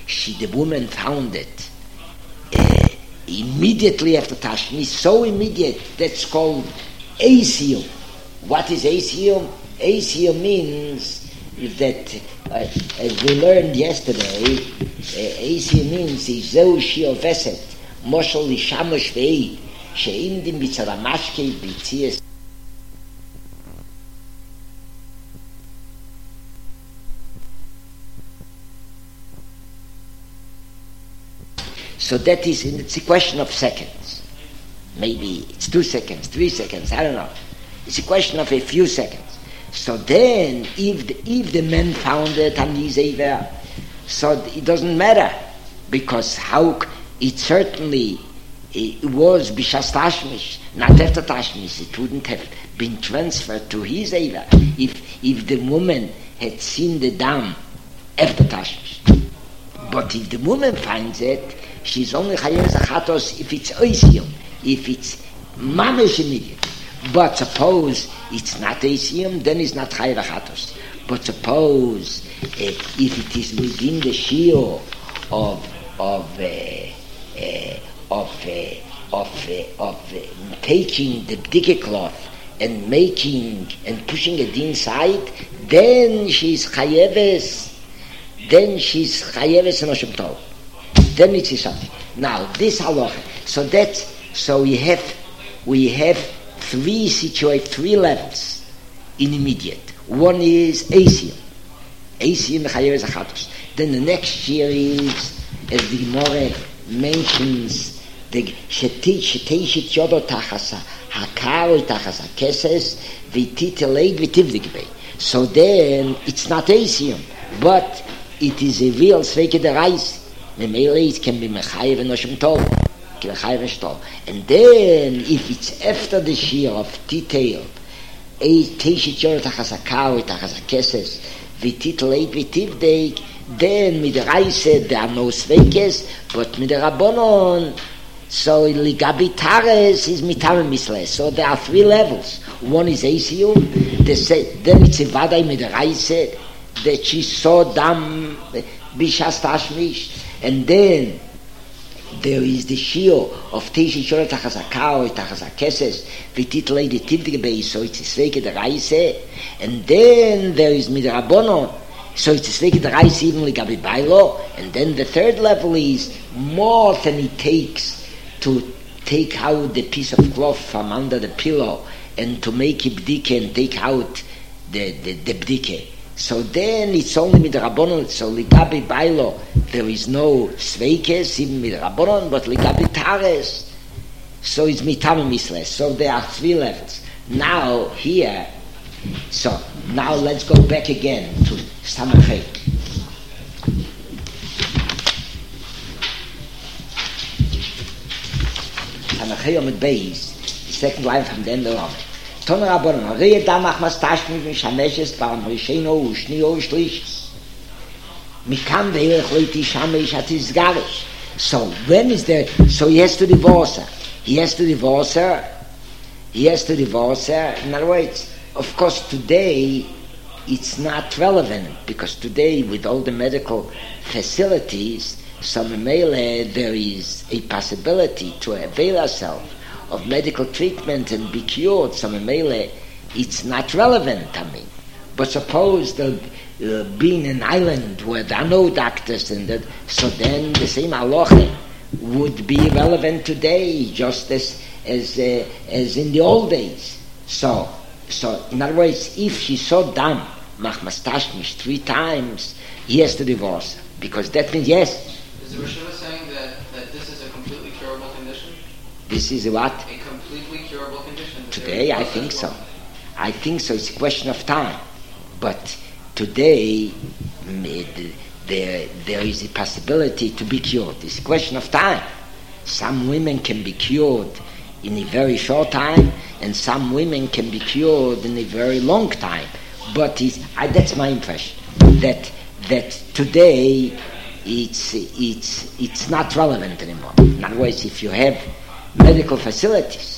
the woman found it immediately after Tashmis, so immediate, that's called Asiyum. What is Asiyum? Asiyum means that, as we learned yesterday, Asiyum means Izeu Shio Veset, Moshel Lishamosh Vei, Sheindim Bitzalamashke Bitzias. So that is, it's a question of seconds. Maybe it's 2 seconds, 3 seconds, I don't know. It's a question of a few seconds. So then, if the man found it on his Eiver, so it doesn't matter, because how it certainly it was Bishas Tashmish, not after Tashmish. It wouldn't have been transferred to his Eiver if the woman had seen the dam after Tashmish. But if the woman finds it, she's only Chayev Zachatos if it's Oisiyum, if it's Mamish immediate. But suppose it's not Oisiyum, then it's not Chayev Zachatos. But suppose if it is within the Shio of taking the bdike cloth and making and pushing it inside, then she's Chayeves. Then she's Chayeves and Oshem Tov. Then it's something. Now this halacha. So we have three levels in immediate. One is Asiyum Chayeves Achatos. Then the next year is, as the Gemara mentions, the Shetishit Yodo Tachasa Hakar Tachasa Keses Vititeled Vitivdigbei. So then it's not Asiyum, but it is a real Sveike the Reis. Memele it can be Mechayev and Oshem Tov. And then if it's after the shear of detail, Teishit Yodo Tachasa Hakar Tachasa Keses Vititeled Vitivdeg, then with the Reis there are no Sveikes, but with the Rabbonon, so Ligabi Tares is Mitam Misles. So there are 3 levels. One is Asiyum, then it's a Vadai with the Reis that she saw Dam Bishas Tashmish, and then there is the Shio of Teishi Shora Tachazakah or Tachazakeses Vititla the Tivdgebei, so it's a Sveike the Reis, and then there is Midrabonon, so it's a Sveike the Reis even Ligabi Bailo, and then the 3rd level is more than it takes to take out the piece of cloth from under the pillow and to make a bdike and take out the bdike. So then it's only with the Rabbonon, so Ligabi Bailo, there is no Sveikes, even with the Rabbonon, but Ligabi Tares, so it's Mitam Misles. So there are 3 levels. Now here, so now let's go back again to Samachay. Samachay Omid Beis, the 2nd line from the end of the Rambam. Toner Rabbonon, Rei Damach Mastashmi Mishameshes Baram Risheno Ushnio Ushlishis. Mikam Ve'erech Leiti Shamesh Atizgarish. So when is there? So he has to divorce her. In other words, of course, today it's not relevant because today, with all the medical facilities, there is a possibility to avail ourselves of medical treatment and be cured. It's not relevant. But suppose there being an island where there are no doctors, so then the same halacha would be relevant today, just as in the old days. So in other words, if she saw dam machmas tashmish 3 times, he has to divorce her, because that means yes. Is the Rishonim saying that this is a completely curable condition? This is what? A completely curable condition. Today, I think so. It's a question of time. But today, there is a possibility to be cured. It's a question of time. Some women can be cured in a very short time, and some women can be cured in a very long time. But that's my impression, that today it's not relevant anymore. In other words, if you have medical facilities,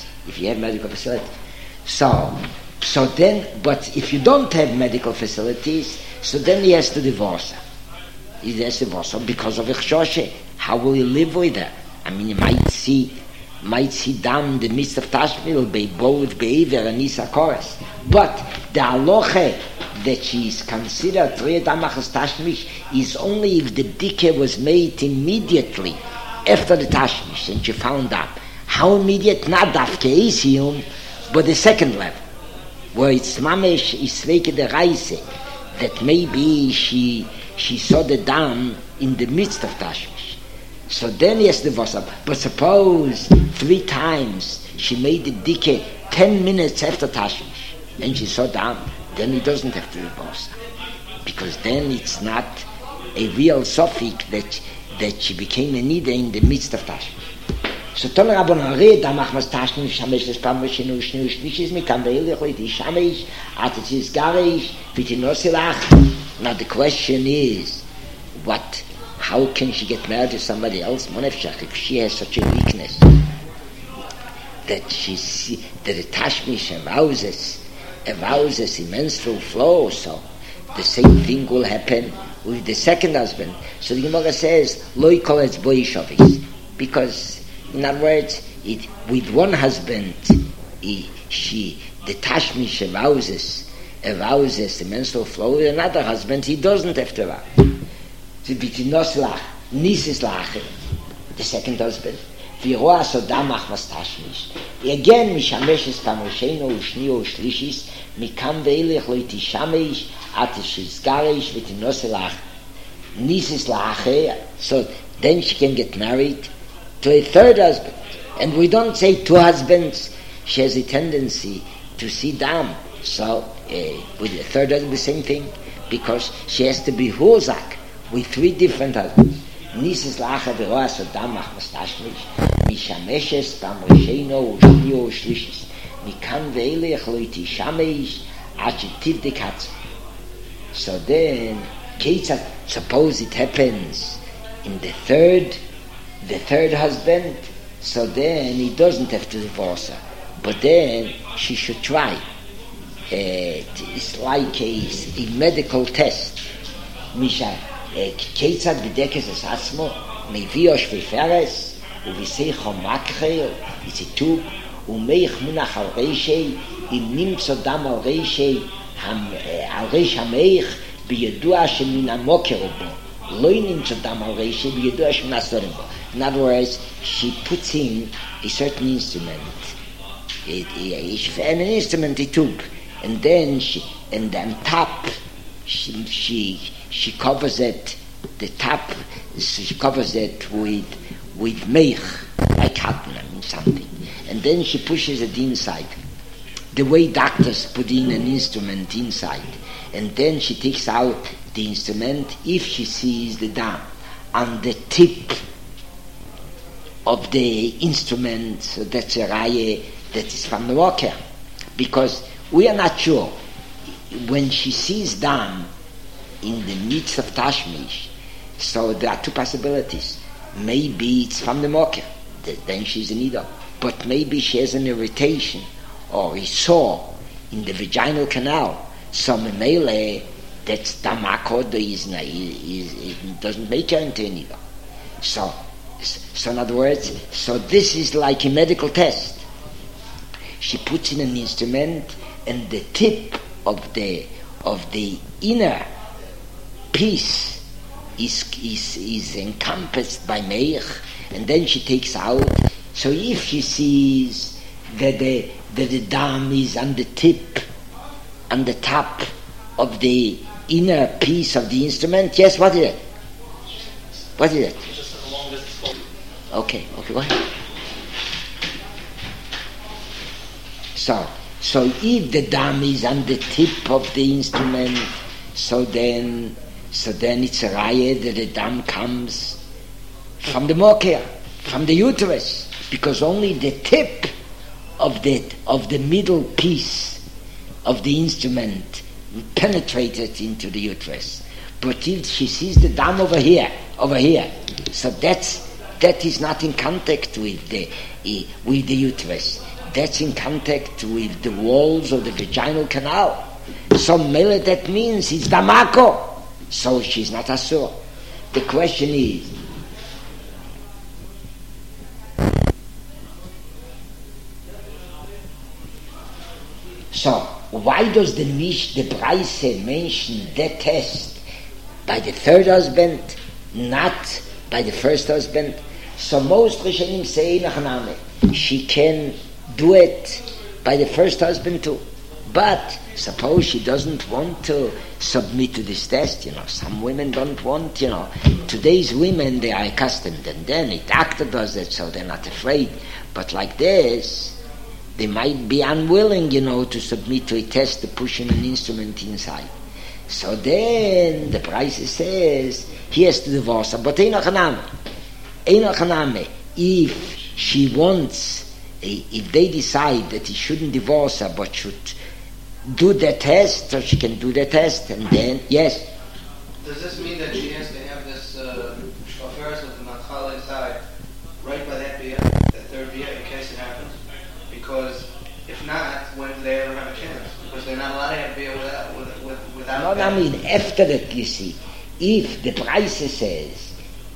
so then, but if you don't have medical facilities, so then he has to divorce her. is also because of Ichshoshe. How will you live with her? I mean, you might see down in the midst of Tashmil, be both Be'ever and Nisa Chorus. But the halacha that she is considered Triyat Amachas Tashmish is only if the dikeh was made immediately after the Tashmish, and she found out. How immediate? Not Dafke Esium, but the second level, where it's Mamesh Isveke de Reise, that maybe she saw the dam in the midst of Tashmish. So then yes, the Vosab. But suppose 3 times she made the dikeh 10 minutes after Tashmish, and she saw dam, then he doesn't have to divorce her, because then it's not a real suffix that she became a nida in the midst of Tashmish. So Tol Rabban Hare, da mach mas Tashmish, shamesh es pam shinu shlish mi kan veilech oi di shamesh, atet is garish, v'tinosilach. Now the question is, how can she get married to somebody else? Monefshach, if she has such a weakness that the Tashmish arouses in menstrual flow, so the same thing will happen with the second husband. So the Gemara says, Loi koletz boi shovis, because in other words, with one husband, the Tashmish arouses the menstrual flow. With another husband, he doesn't have to arouse. So b'tinoslach, nisislach, the second husband. V'roa sodamach mas Tashmish. Again, mishameshes pamosheino u'shnio u'shlishis, mikam ve'elech lo itishamesh, atishis garish v'tinoslach, nisislach. So then she can get married to a third husband. And we don't say 2 husbands. She has a tendency to see dam. So with the third husband, the same thing, because she has to be hozak with 3 different husbands. Nisis lacha v'roa sodamach mastashmish, mishameshes pamosheino u'shnio u'shlishis, mikan ve'elech lo itishamesh achitiv dekatz. So then, suppose it happens in the third husband, so then he doesn't have to divorce her, but then she should try. It's like a medical test. Misha Ketzad b'dekes es atzmo meviosh v'feres u'v'seicho makre itzitub u'meich munach al reishei im nimtzo dam al reishei al reish hameich b'yedua shemin amoker bo lo nimtzo dam al reishei b'yedua shemin asorim bo. In other words, she puts in a certain instrument, an instrument, a tube, and then on top she covers it. The top she covers it with meich, like cotton, something, and then she pushes it inside. The way doctors put in an instrument inside, and then she takes out the instrument. If she sees the dam on the tip of the instrument, so that's a raya that is from the walker, because we are not sure. When she sees dam in the midst of Tashmish, so there are 2 possibilities. Maybe it's from the walker, then she's in Ida, but maybe she has an irritation or a sore in the vaginal canal. So memele, that's damako, it doesn't make her into an Ida. So in other words, so this is like a medical test. She puts in an instrument, and the tip of the inner piece is encompassed by meich, and then she takes out. So if she sees that the dam is on the tip, on the top of the inner piece of the instrument, yes, what is it? What is it? Okay, go ahead. So if the dam is on the tip of the instrument, so then it's a raya that the dam comes from the mokia, from the uterus, because only the tip of the middle piece of the instrument penetrated into the uterus. But if she sees the dam over here, so that is not in contact with the uterus. That's in contact with the walls of the vaginal canal. So mele, that means it's damako. So she's not asur. the question is, so why does the Braise mention that test by the third husband, not by the first husband? So most Rishonim say she can do it by the first husband too. But suppose she doesn't want to submit to this test, some women don't want, today's women, they are accustomed, and then it actor does it, so they're not afraid. But like this, they might be unwilling, to submit to a test to push in an instrument inside. So then the Braise says he has to divorce her. But if she wants, if they decide that he shouldn't divorce her but should do the test, so she can do the test, and then, yes. Does this mean that she has to have this affairs with the Manchala inside right by that bia, that third bia, in case it happens? Because if not, when do they ever have a chance? Because they're not allowed to have bia without. No, I mean after that. You see, if the Braise says,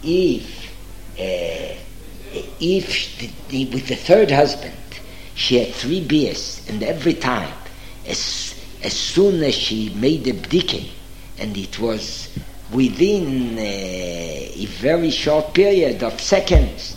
with the third husband she had 3 bias, and every time, as soon as she made the bdike, and it was within a very short period of seconds,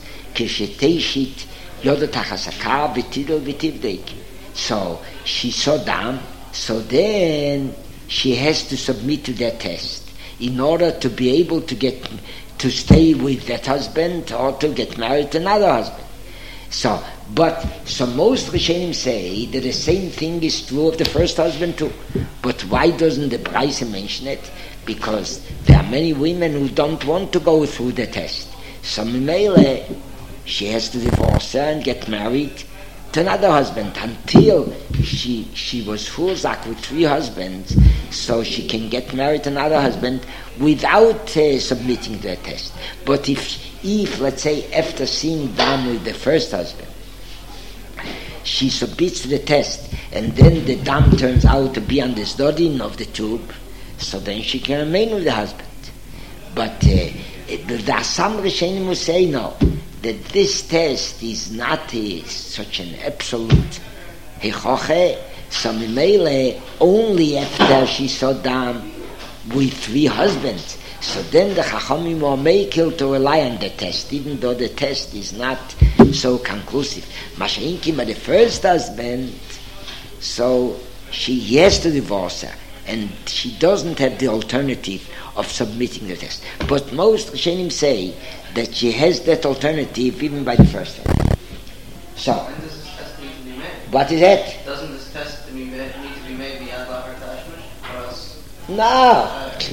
so she saw dam, so then she has to submit to that test in order to be able to stay with that husband or to get married to another husband. So most Rishonim say that the same thing is true of the first husband too. But why doesn't the Braise mention it? Because there are many women who don't want to go through the test. So Mimele, she has to divorce her and get married to another husband until she was full zak with 3 husbands, so she can get married to another husband without submitting to the test. But if let's say after seeing dam with the first husband, she submits to the test, and then the dam turns out to be on the zdodin of the tube, so then she can remain with the husband. But there are some Rishonim who say no, that this test is not such an absolute hechoche. So Mimele, only after she saw dam with 3 husbands, so then the Chachamim are making to rely on the test, even though the test is not so conclusive. Masha'inkim, by the first husband, so he has to divorce her, and she doesn't have the alternative of submitting the test. But most Rishonim say that she has that alternative even by the first husband. So, when does this test need to be made? What is that? Doesn't this test need to be made beyond her attachment, or else? No,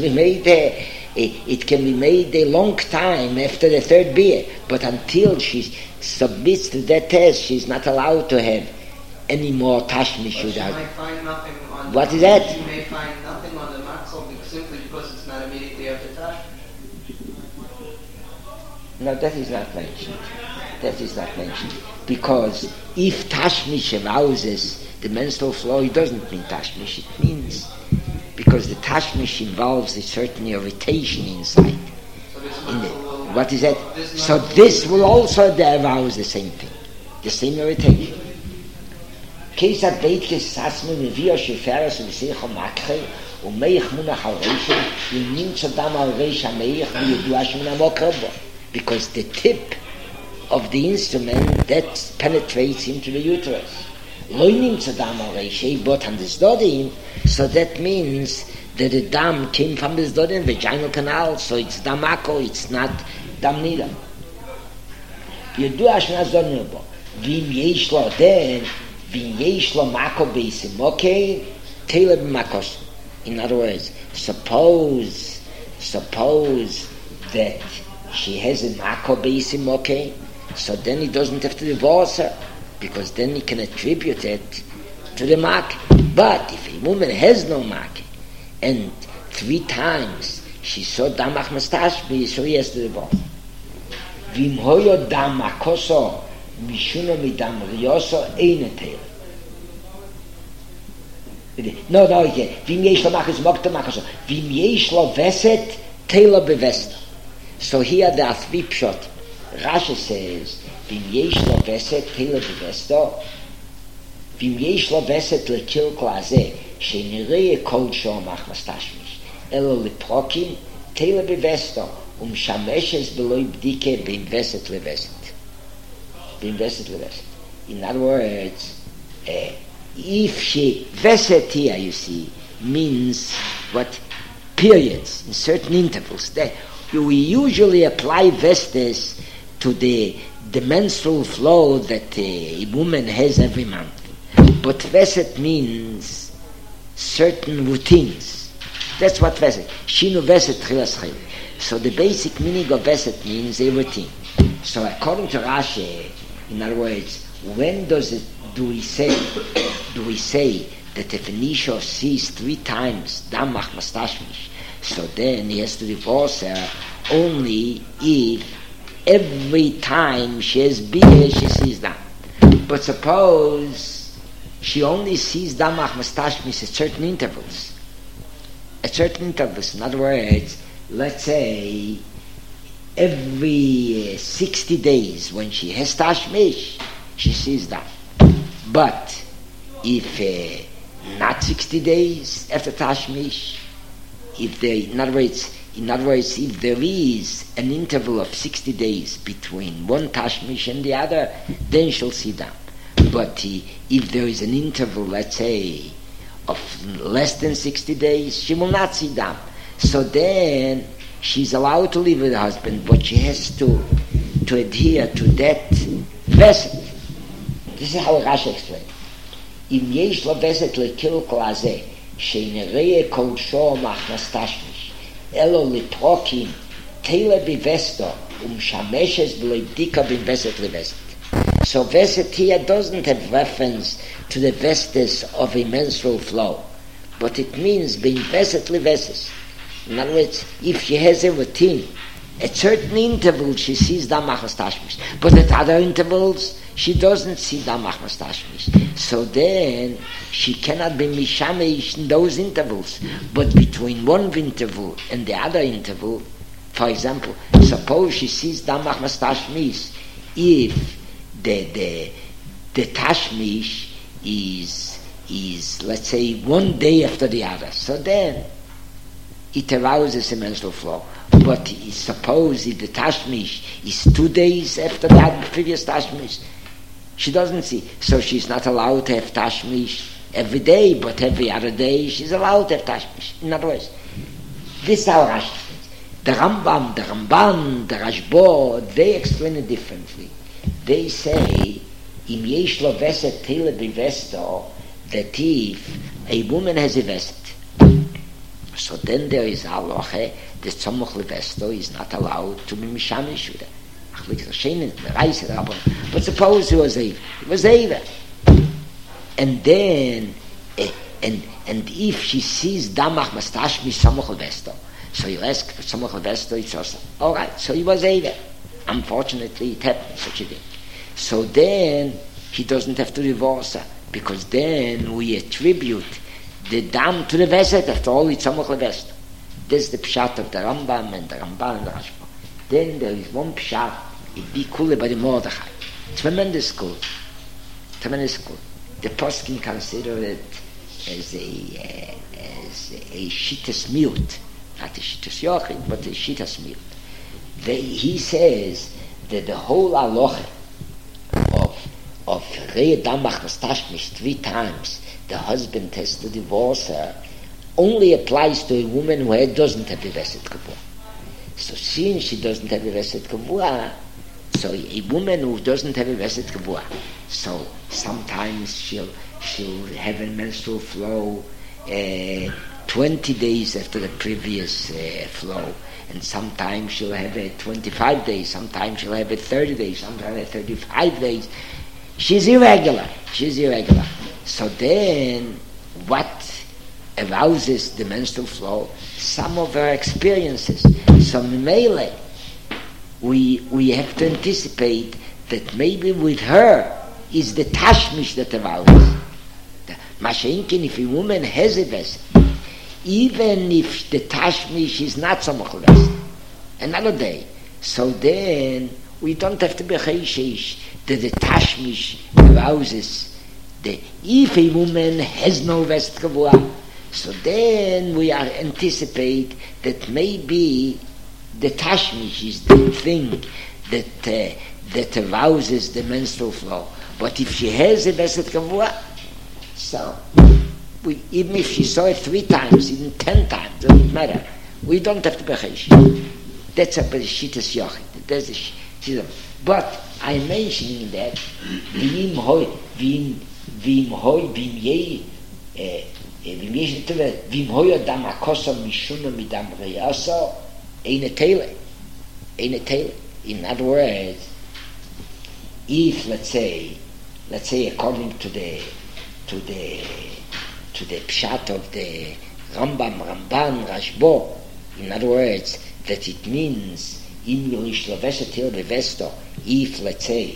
it can be made a long time after the third beer, but until she submits to that test, she's not allowed to have any more tashmish. She might find nothing on. What is that? She may find nothing on the matzal simply because it's not immediately after tashmish. No, that is not mentioned. That is not mentioned, because if tashmish arouses the menstrual flow, it doesn't mean tashmish. It means because the tashmish involves a certain irritation inside. What is that? So this will also arouse the same thing, the same irritation. Keisat beitkes sasme mevia sheferas u'v'seicha makche u'meich munach al reisha u'nimtza dam al reisha meich v'yeduash min amokrabo, because the tip of the instrument that penetrates into the uterus. Lo nimtza dam al reisha, but on the zdodim, so that means that the dam came from the zdodim, vaginal canal, so it's damako, it's not dam nida. V'yeduash min zdodim bo. V'im yesh lo then, v'im yesh lo mako beisim, okay? Teila b'makos. In other words, suppose that she has a mako beisim, okay? So then he doesn't have to divorce her, because then he can attribute it to the mak. But if a woman has no mak, and 3 times she saw damach mastashbi, so he has to divorce. V'im hoyo dam makoso mishuno midam rioso einetel. No, v'im yesh lo makos mokta makoso. V'im yesh lo veset teila bevesta. So here there are three pshot. Rashi says, Vim yesh lo veset tila bevesto, Vim yesh lo veset lekil klazeh, shenireye kol shomach mastashmish, elo liprokin tila bevesto, shameshes beloi bdike vim veset leveset. Vim veset leveset. In other words, if she veset here, you see, means what? Periods, in certain intervals. We usually apply vestes to the menstrual flow that a woman has every month. But veset means certain routines. That's what veset. Shinu veset chilas chayil. So the basic meaning of veset means a routine. So according to Rashi, in other words, when do we say that if an Isha sees 3 times damach mastashmish, so then he has to divorce her only if every time she has beer she sees dam. But suppose she only sees damach mastashmish at certain intervals. At certain intervals, in other words, let's say every 60 days when she has tashmish, she sees that. But if not 60 days after tashmish, in other words, if there is an interval of 60 days between one tashmish and the other, then she'll see that. But if there is an interval, let's say, of less than 60 days, she will not see that. So then she's allowed to live with her husband, but she has to adhere to that veset. This is how Rashi explains. Im yesh lo veset lekil klazeh, she'nereye kol shomach mastashmish, elo litrokin teile bivesto, shameshes b'loibdika b'veset leveset. So veset here doesn't have reference to the vestes of a menstrual flow, but it means being veset leveses. In other words, if she has a routine, at certain intervals she sees damach mastashmish, but at other intervals she doesn't see damach mastashmish. So then she cannot be mishamish in those intervals. But between one interval and the other interval, for example, suppose she sees damach mastashmish if the tashmish is let's say 1 day after the other. So then it arouses a menstrual flow. But suppose if the tashmish is 2 days after the previous tashmish, she doesn't see. So she's not allowed to have tashmish every day, but every other day she's allowed to have tashmish. In other words, this is how Rashi says. The Rambam, the Ramban, the Rashbo, they explain it differently. They say, Im yesh lo veset tile bivesto, that if a woman has a veset, so then there is halacha that Tzomach Levesto is not allowed to be mishamish with her. But suppose he was Eiva. And then, and if she sees Damach Mastashmish Tzomach Levesto, so you ask for Tzomach Levesto, it's also, alright, so he was Eiva. Unfortunately, it happened, such a thing. So then, he doesn't have to divorce her, because then we attribute the dam to the veset, after all it's Tzomach Levesto. This is the pshat of the Rambam and the Ramban and the Rashba. Then there is one pshat, it be kule by the Mordechai. Tremendous school. The poskim consider it as a shittas miut, not a shittas yochid, but a shittas miut. He says that the whole halacha of rei damach mastashmish 3 times, the husband has to divorce her, only applies to a woman who doesn't have a veset kavua. So since she doesn't have a veset kavua, so a woman who doesn't have a veset kavua, so sometimes she'll have a menstrual flow 20 days after the previous flow, and sometimes she'll have it 25 days, sometimes she'll have it 30 days, sometimes 35 days. She's irregular. So then, what arouses the menstrual flow? Some of her experiences. So Mimele, we have to anticipate that maybe with her is the tashmish that arouses. Masha'inkin, if a woman has a veset, even if the tashmish is not so much another day, So then we don't have to be chayshish that the tashmish arouses the if a woman has no vest kavua. So then we are anticipate that maybe the tashmish is the thing that arouses the menstrual flow. But if she has a vest kavua, so even if she saw it 3 times, even 10 times, doesn't matter. We don't have to be chayshish. That's a Bereshittas Yochid. That's a shit. But I'm mentioning that v'im hoy adam akosa mishuna midam reyaso ein tele. In other words, if let's say according to the pshat of the Ramban, Rashbo, in other words, that it means in Yerushalayim till the Vesto, if let's say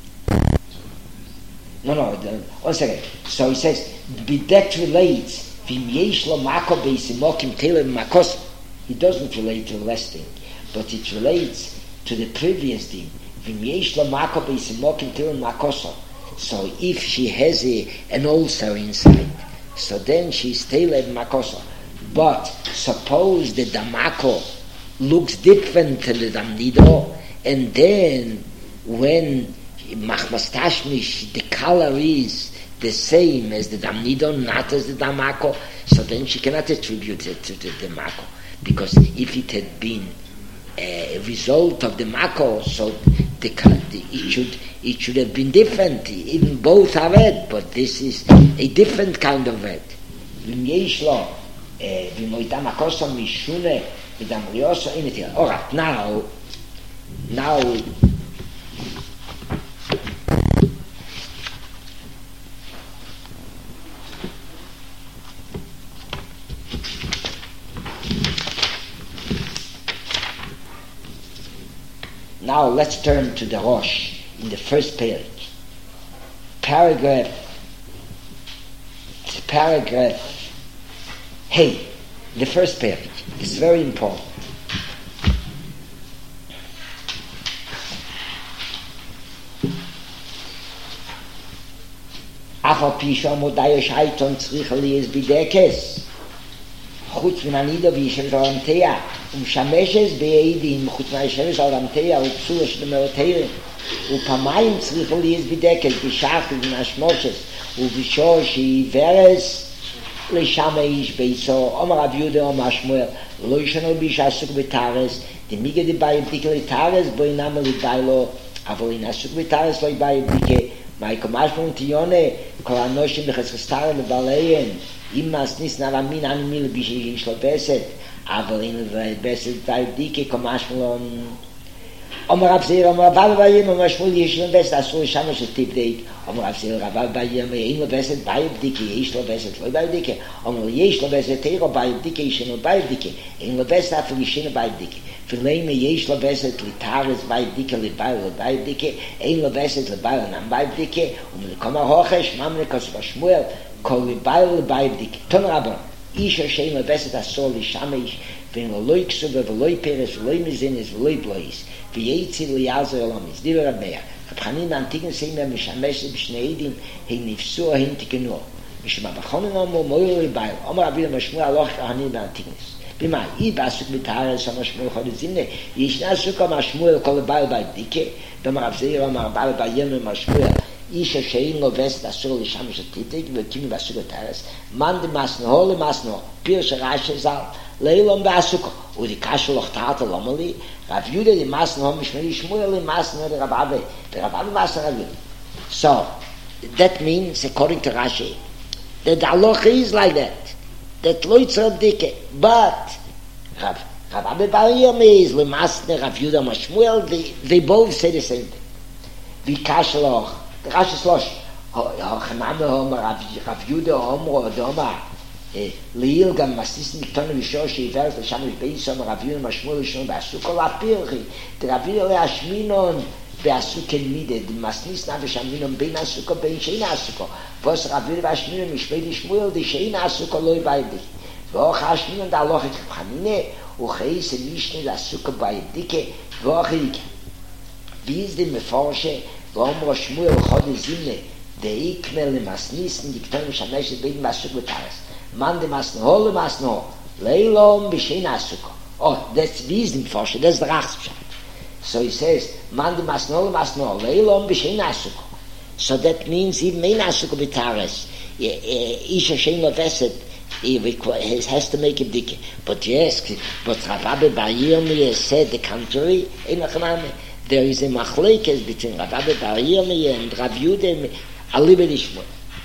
one second. So he says that relates v'im yesh lo mako beisimokim telem makos. It doesn't relate to the last thing, but it relates to the previous thing. V'im yesh lo mako beisimokim telem makoso. So if she has an ulcer inside, so then she's telem makoso. But suppose the damako looks different to the damnido, and then when machmas tashmish the color is the same as the damnido, not as the damako, so then she cannot attribute it to the damako, because if it had been a result of the mako, so it should have been different. Even both are red, but this is a different kind of red. Alright, now let's turn to the Rosh in the first page. Paragraph hey, the first page. It's very important. אף על פי שהמודעי שייטון צריך להיות בדקס חוץ מן הנידו וישב הרמתיה ומשמשת בעדים חוץ מהישבש הרמתיה ופסול של מרתירים ופעמיים צריך להיות בדקס בשחת ובנשמושת ובשור שהיא ורס לשם האיש ביצור אומר רב יהודה אומר שמואל לא ישנו בי שעסוק בתארס דמיגה דיבאי בדיקה לתארס בו אינם ליבאי לו אבל אין עסוק בתארס לא יבאי בדיקה Maiko Mashmon Tione, Koranoshim Bechesestare Lebaleyen, Imas Nis Naramin Animil Bishi Shlobeset, Avalin Beset Dike Komashmon Omar Abzir, Omar Babayim, Omar Shmul Yishlan Best, Asur Shamash Tipdate, Omar Abzir, Babayim, Yin Beset Bayib Dike, Yishlo Beset, Bayib Dike, Omar Yishlo Beset, Tero Bayib Dike, Yishlo Bayib Dike, Yin Beset After Yishino Bayib Dike. Verleime yesh lebeset litares bei dike lebail bei dike ein lebeset lebail nam bei dike le koma hochesh mamle kos shmuel kol lebail bei dike ton rabon ish shein lebeset asol shamish ven loik so ve loy peres loy mizenes loy blois ve yitzi liazo elamis diver rabia khanin antigen sehen wir shamesh bschneidin hin nifsu hintige nur ich ma bekommen mo moy bei aber wieder shmuel loch hanin antiges bima I basuk mitare so mashmul khol zinne ish nasu ka mashmul kol bal dike da marabzeir ma bal bayem mashmul ish shein lo vest asol shamish titik ve kim basuk taras man de masno hole masno pir shrash zal leilom basuk u di kashlokh tat lamali rab yude di masno hom shmei shmuel masno der rababe masno. So that means according to Rashi that the law is like that loitzer dike, but Rabbi Bariyam is lemasne Rav Yudah Mashmuel. They both say the same thing. Vikashloch, the Rashi slosh. Hachaname Homer Rav Yudah Homer Odoma Leil Gam Masnis Nikton Vishoshi Ivers Leshamish Beis Homer Rav Yudah Mashmuel Lishon Be'asukol Apirchi. The Rav Yudah Leashminon Be'asukel Mide. The Masnis Na V'Shaminon Bein Asuko Bein Shein Asuko. Vos Rav Yudah Mashmuel Mishmei Shmuel the Shein Asuko Loi Baidik. V'och Hashminon Da Loch Chanine Ucheise Mischne la Sukkah bei Dicke Wochig. Wie ist die Meforsche, warum Shmuel Chode Zimne, der Ikmel im Asnissen, die Ktonim Shamesh, Biden Masuk Betares. Man dem Asnol, dem Asnol. Leilom Bishin Asukkah. Oh, that's wie ist die Meforsche, das ist der Rachspschat. So he says, man dem Asnol, Leilom Bishin Asukkah. So that means even in Asukkah Betares, Isha Shem Loveset, he has to make a dick. But yes, but Rabbi Bar Yirmiyah said the contrary. There is a machlekes between Rabbi Bar Yirmiyah and Rav Yehuda Alibe Lishmor.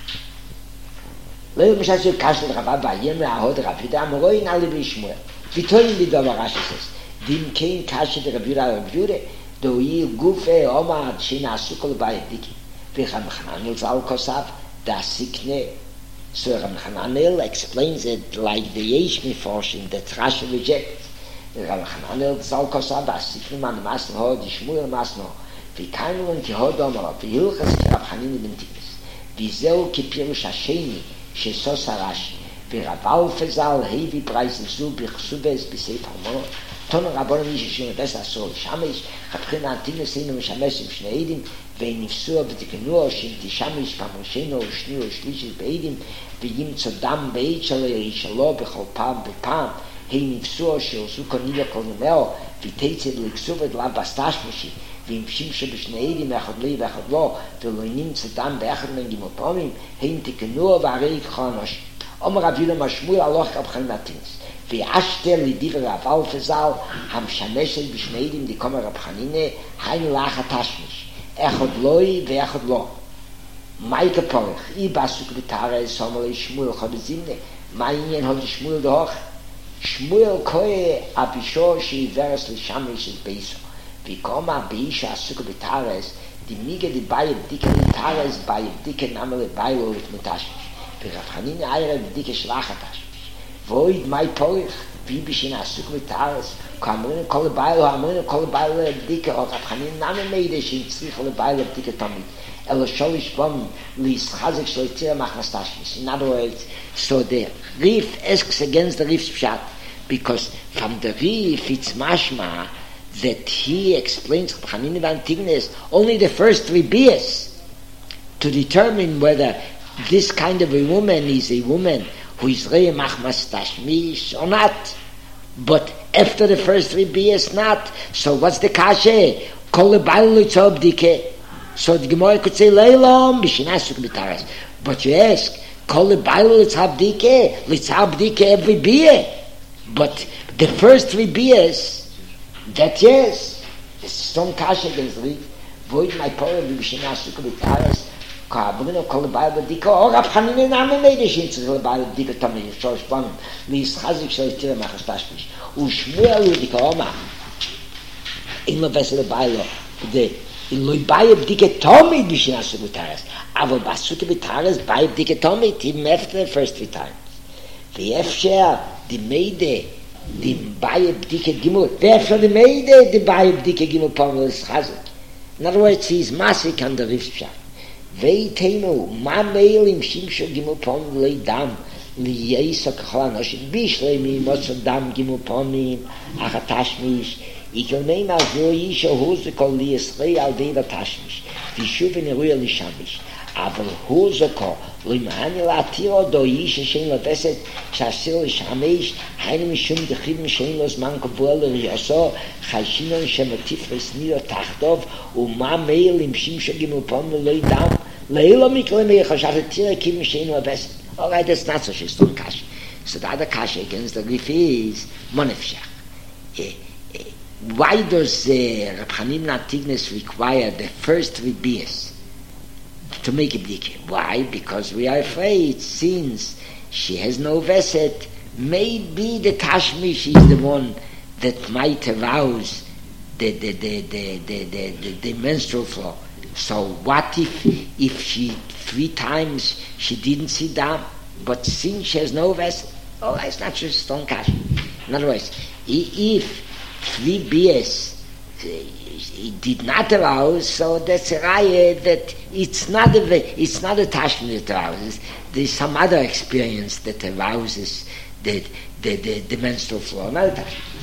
Leil Mishashu Kasher Rabbi Bar Yirmiyah Ahod Rav Yehuda Amoroin Alibe Lishmor. Vitoin the Dover Rashi says, Dim Kein Kasher Rav Yehuda do ye Gufe Omar Shina Asukol Bayediki. Vicham Chananil Zal Kosav Da Sikne. So Rav Hananel explains it like the Yesh Meforshim that Rashi rejects. Rav Hananel Zal Kosav Da Sikne Man Masno Ho Di Shmuel Masno Vi Kainu and Tihod Omar Vi Hilchas Rav Hanini Bentikus Vi Zeu Kipirush Hasheni Shesos Harashi Vi Rav Alfezal Hevi Preis Zu Bichsubes Bisef Hamor Ton Rabon Mish Shim Ves Asol Shamish Chatchin Antinu Seinu Mishameshim Shneidim ונפסו ותקנו שינתי שמיש פמושנו ושני ושלישי בעידים וימצא דם בעיד שלו ישלו בכל פעם בפעם הם נפסו שעשו קונילה קולנמאו ותצד לקסובת לה בסטשמשי והמשים שבשני עידים אחד לי ואחד לא ולא נמצא דם באחד מנגימו פעמים הם תקנו והרי כחונוש אומר רב יהודה משמואל הלוך רב חנינתינס ואשתר לדיבר רב אלפזל המשמשת בשני עידים דקומר רב חנינה היינו לאחת תשמיש אחד לוי ואחד לא. מייקה פורך, בסוק בתארה סומלי שמואל חבזימנה, מה העניין הוד שמואל דוח? שמואל כוי אבישו שעיברס לשמש את בייסו, וכמה באישה עסוק בתארס, דמיגה דבאי בדיקה לתארס, באי בדיקה נמה לבאי לו לתמותשמש, ורב חנינא עירה בדיקה שלחת השמש, ואויד מי פורך, ובשין עסוק בתארס, כאמרנו כל הבעל, אמרנו כל הבעל לבדיקה, או רב חנינא נמה מידה שהצליח לבעל לבדיקה תמיד, אלא שolish bom לישחזק של יתיר מחנסתשמש. In other words, so the Rif asks against the Rif's pshat, because from the Rif it's mashma that he explains Chanina Vantignes only the first 3 bias to determine whether this kind of a woman is a woman who is rei machmas tashmish or not. But after the first 3 bias not. So what's the kashe? Kol ba'al litzob dike. So the Gemara could say Leilam b'shinasuk b'taras. But you ask, Kol ba'al litzob dike every bia. But the first 3 bias, that yes, it's some kasha against the Rif. Void my power b'shinasuk b'taras. Ka'abunu kol ba'al b'dike. Or Rab Chanina name meide shintzich ba'al b'dike tamid. Shorish bonim. Li'ischazik shal yitira machas tashmish. U'shmuel b'dike oma. In lo vesel ba'alo. In lo ba'al b'dike tamid b'shinasuk b'taras. Aber basuk b'taras ba'al b'dike tamid. Even after the first 3 times. V'efsher di meide di ba'al b'dike gimul. V'efsher di meide di ba'al b'dike gimul pamel l'ischazik. In other words, he is masik on the Rif's pshat. ואיתנו, מה מייל עם שימשו גימו פונים לי דם, לייסו ככל אנושים, בישלמי מוצא דם גימו פונים, אך התשמיש, יקלמי מעזו אישו הוזו כל לישראל על די ותשמיש, ושוב נרוי על ישמיש, אבל הוזו כל, למעני להתירו דו אישו שאין לבסת, שעשיר לשמש, היינו משום דחיב שאין לו זמן קבוע לריוסו, חיישינו שמטיף וסנירו תחתוב, ומה מייל עם שימשו גימו פונים לי דם, Leila miklemi chashat tira kim sheinu abes. All right, that's not such a strong kasha. So the other kasha against the Rif is monefshach. Why does Rab Chanina Tignes require the first 3 bias to make a bdike? Why? Because we are afraid since she has no veset, maybe the tashmish is the one that might arouse the menstrual flow. So what if she 3 times she didn't sit down, but since she has no vessel, oh, it's not just stone cash. In other words, if 3 BS it did not arouse, so that's a raya that it's not a tashmi that arouses. There's some other experience that arouses the the menstrual flow, not the Tashmish.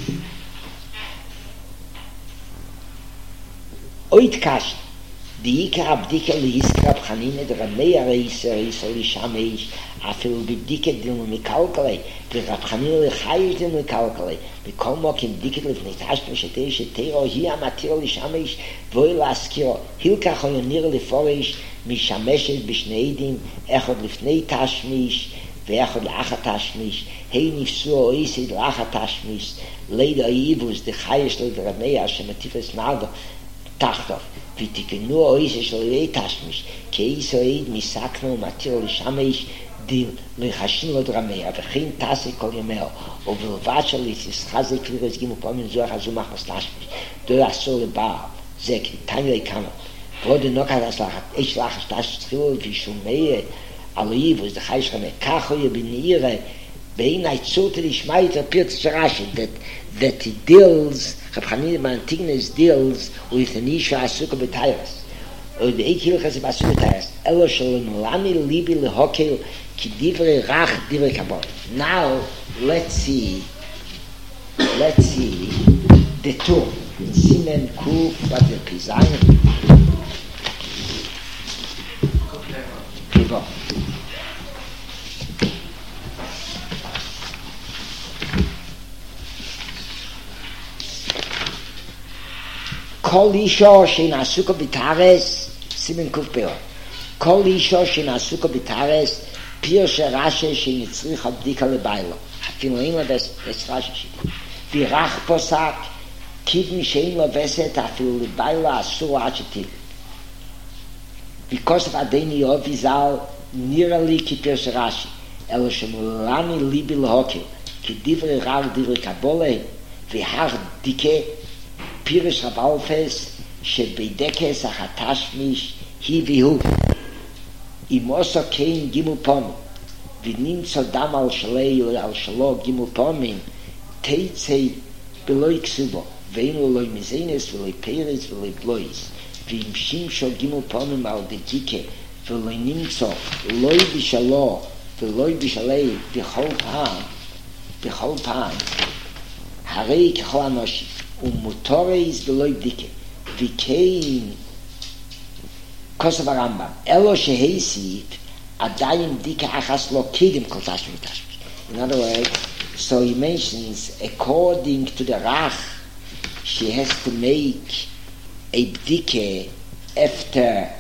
Oit Kash, the Ikar Abdike Lihiskar Abchanine, the Rameya Reiser, Lishamesh, Afil Bibdike Dil Mikalkale, the Rabchanine Lechayish Dil Mikalkale, the Kolmok in Dike Lifnit Hashmish, Tero, Hia Matir Lishamesh, Voil Askiro, Hilka Choyonir Leforish, Mishameshet Bishneidim, Echod Lifnei Tashmish, Ve'echod Lachat Tashmish, Hei Nifsu Oisid Lachat Tashmish, Leida Yivus, the Chayish Led Rameya, Shematifes Nado, Tachtov, ותקנו אויסה של יאי תשמיש, כאיס אויד מסקנו ומתיר לשמש דיל לחשין לו דרמיה, וכין תעשה כל ימיה, ובלבד של ישחזי כלירס גימו פעמים זוהר הזו מחמס תשמיש, דו אסור לבעל, זה כתניה יקנו, ועוד נוקד הסלחת, איש לחש תשמיש תחילו ושומיה, על איבוס, דחייש רמיה, כך הוא יבנירה, בין העצות לשמע את הפירץ שרשי, that he deals, Rav Chanina ben Tignes deals with an Isha Asuka B'Tayras. Or the Eik Hilchas Asuka B'Tayras. Elo Shalom Lani Libi Lehokel Ki Divrei Rach Divrei Kabor. Now, let's see the two. In Simen Kuf, what the Pizayin? Kivor. כל אישה שנעסוקה בתארס, סימן קוף פאו. כל אישה שנעסוקה בתארס, פירוש רש"י שנצריכה בדיקה לבעלה. אפילו אין לבס רש"י שלי. וירח פוסק, כיוון שאין לבסת, אפילו לבעלה אסור עד שתיל. וכוסף עדיני אובי ז"ל, נראה לי כפירוש רש"י, אלא שמולני ליבי להוקל, כדברי רב דברי קבולה, והר דיקה, פירוש רב אלפס שבדקס החתשמיש היא והוא אם עושה כן גימול פעמים ונמצא דם על שלו גימול פעמים תצא בלוי כסובו ואין לו לא מזינס ולא פרס ולא בלויס ואם שימשו גימול פעמים על דדיקה ולא נמצא לא בשלו ולא בשלי בכל פעם הרי ככל אנושים ומותורס בלוי בדיקה וכן כוסף הרמב"ם אלו שהסיף עדיין בדיקה אחס לא קדם כל תשמי ותשמי. In other words, so he mentions according to the Rach she has to make a bdike after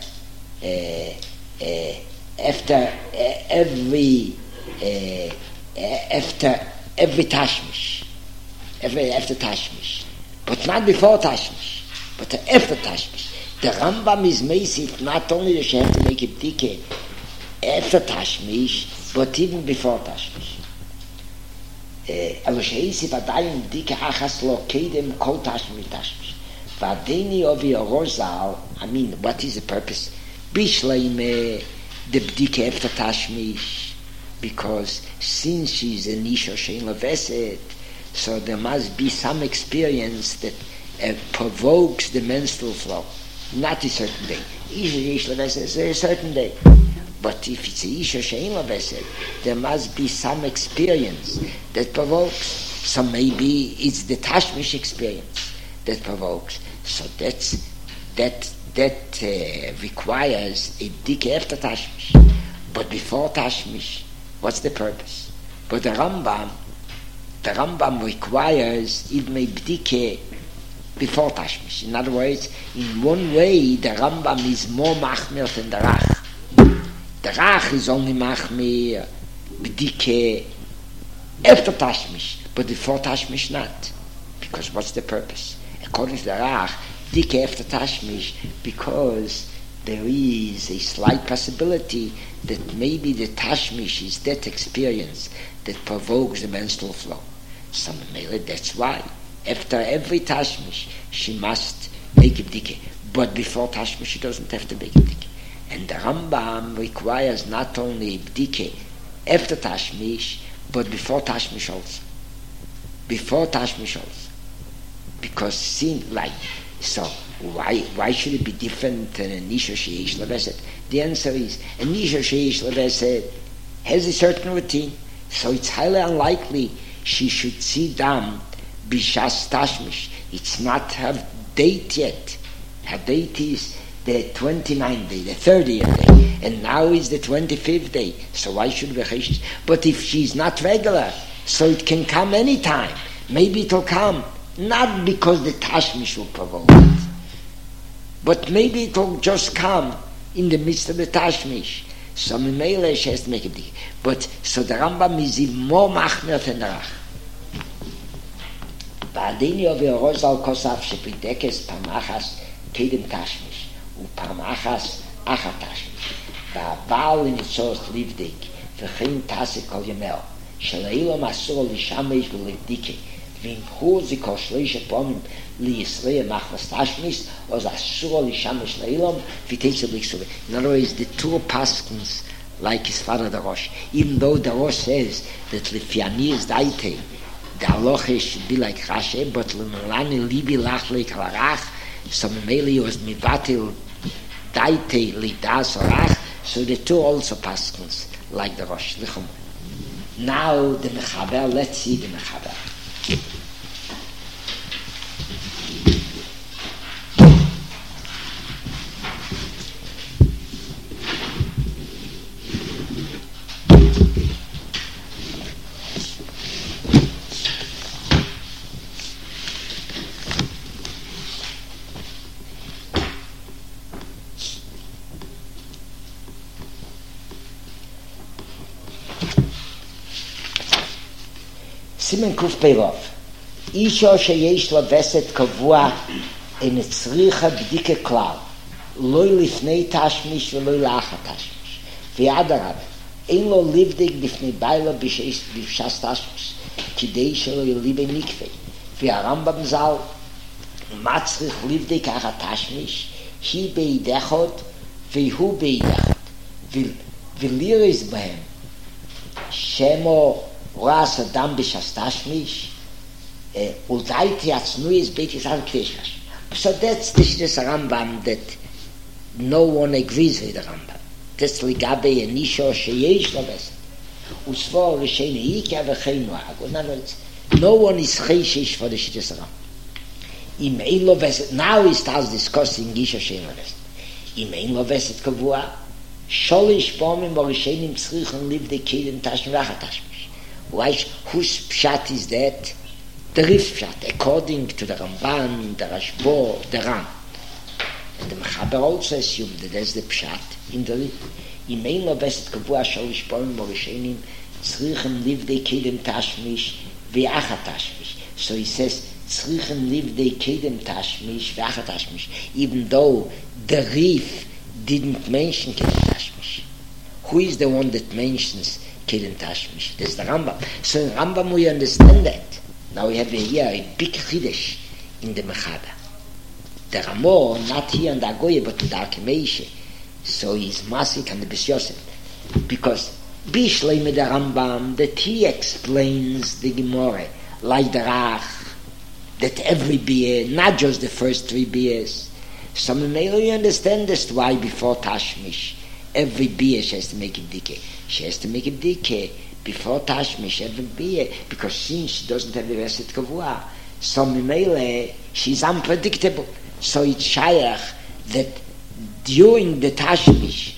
every tashmish after tashmish, but not before tashmish, but after tashmish. The Rambam is made not only that you have to make a bdike after tashmish, but even before tashmish. אלו שהייסיף עדיין בדיקה אחס לא קדם כל תשמיש תשמיש. ועדיני אובי הראש ז"ל, I mean, what is the purpose? בשלמה דבדיקה after תשמיש, because since she's an isha shein leveset, so there must be some experience that provokes the menstrual flow. Not a certain day. Isha leveset is a certain day. But if it's a isha shein leveset, there must be some experience that provokes. So maybe it's the tashmish experience that provokes. So that requires a bdike after tashmish. But before tashmish, what's the purpose? But the Rambam requires even a bdike before tashmish. In other words, in one way, the Rambam is more machmir than the Rach. The Rach is only machmir bdike after tashmish, but before tashmish not. Because what's the purpose? According to the Rach, bdike after tashmish, because there is a slight possibility that maybe the tashmish is that experience that provokes the menstrual flow. So that's why after every tashmish she must make a bdike, but before tashmish she doesn't have to make a bdike. And the Rambam requires not only a bdike after tashmish, but before tashmish also. Before tashmish also. Because so why should it be different than an isha sheish leveset? The answer is an isha sheish leveset has a certain routine, so it's highly unlikely she should sit down b'shas tashmish. It's not her date yet. Her date is the 29th day, the 30th day, and now is the 25th day. So why should we cheshish? But if she's not regular, so it can come any time. Maybe it'll come not because the tashmish will provoke it, but maybe it'll just come in the midst of the tashmish. So Mimele she has to make a big. But so the Rambam is even more machmer than the Rach. Ba'adini of Yerozal Kosav shepidekes parmachas kedem tashmish uparmachas achat tashmish ba'abal in itzos livdik v'chein tase kol yemel sheleilom asur lishamesh v'livdike v'imchu zikol shleisha pomim liyisrei machmas tashmish oz asur lishamesh leilom v'teitze b'iksuve. In other words, the two paskins like his father the Rosh, even though the Rosh says that Lifiani is daite, the halacha should be like Rashi, but L'melani libi lach le'kalarach, so Memeli was mivatil daite lidas orach, so the two also paskins like the Rosh. Now the Mechaber, let's see the Mechaber. Simen Kuf Peirov. Isha sheyesh la veset kavua en tzricha bdike klal. Loi lifnei tashmish veloi la'achat tashmish. V'adarab. Ein lo livdik bifnei baila b'shas tashmish. Kidei shelo yolibe mikvei. V'arambam zal matzrich livdik achat tashmish. Hi beidechot v'hu beidechot. V'liris behem. Shemo Ras Adam b'shas tashmish, uldaiti atznuis beitis al krishkash. So that's the Rambam that no one agrees with the Rambam. That's ligabe anisho sheyesh laves. Usvor v'sheini ika v'chein noag. In other words, no one is cheshish for the Rambam. Im ein lo veset, now he starts discussing isho sheyesh laves. Im ein lo veset kavua, sholish pomim v'rishenim tzrichen liv de kedem tashmish v'achat tashmish. Why, whose pshat is that? The Rif pshat, according to the Ramban, the Rashbo, the Ram. And the Mechaber also assumed that that's the pshat in the Rif. Imein lo veset kavua sholish pomim v'rishenim tzrichen liv de kedem tashmish v'achat tashmish. So he says tzrichen liv de kedem tashmish v'achat tashmish, even though the Rif didn't mention kedem tashmish. Who is the one that mentions Kedem Tashmish? That's the Rambam. So in Rambam we understand that. Now we have here a big chiddush in the Mechaber. The Ramo, not here in the Agoye, but in the Arkemeishe. So he's Masik and the Bes Yosef. Because Bishlei with the Rambam, that he explains the Gemara, like the Rach, that every beer, not just the first three beers. So you understand this why before Tashmish, every beer she has to make a dike. She has to make a dike before Tashmish, every beer, because since she doesn't have the Veset Kavua, so Mimele, she's unpredictable. So it's Shayach that during the Tashmish,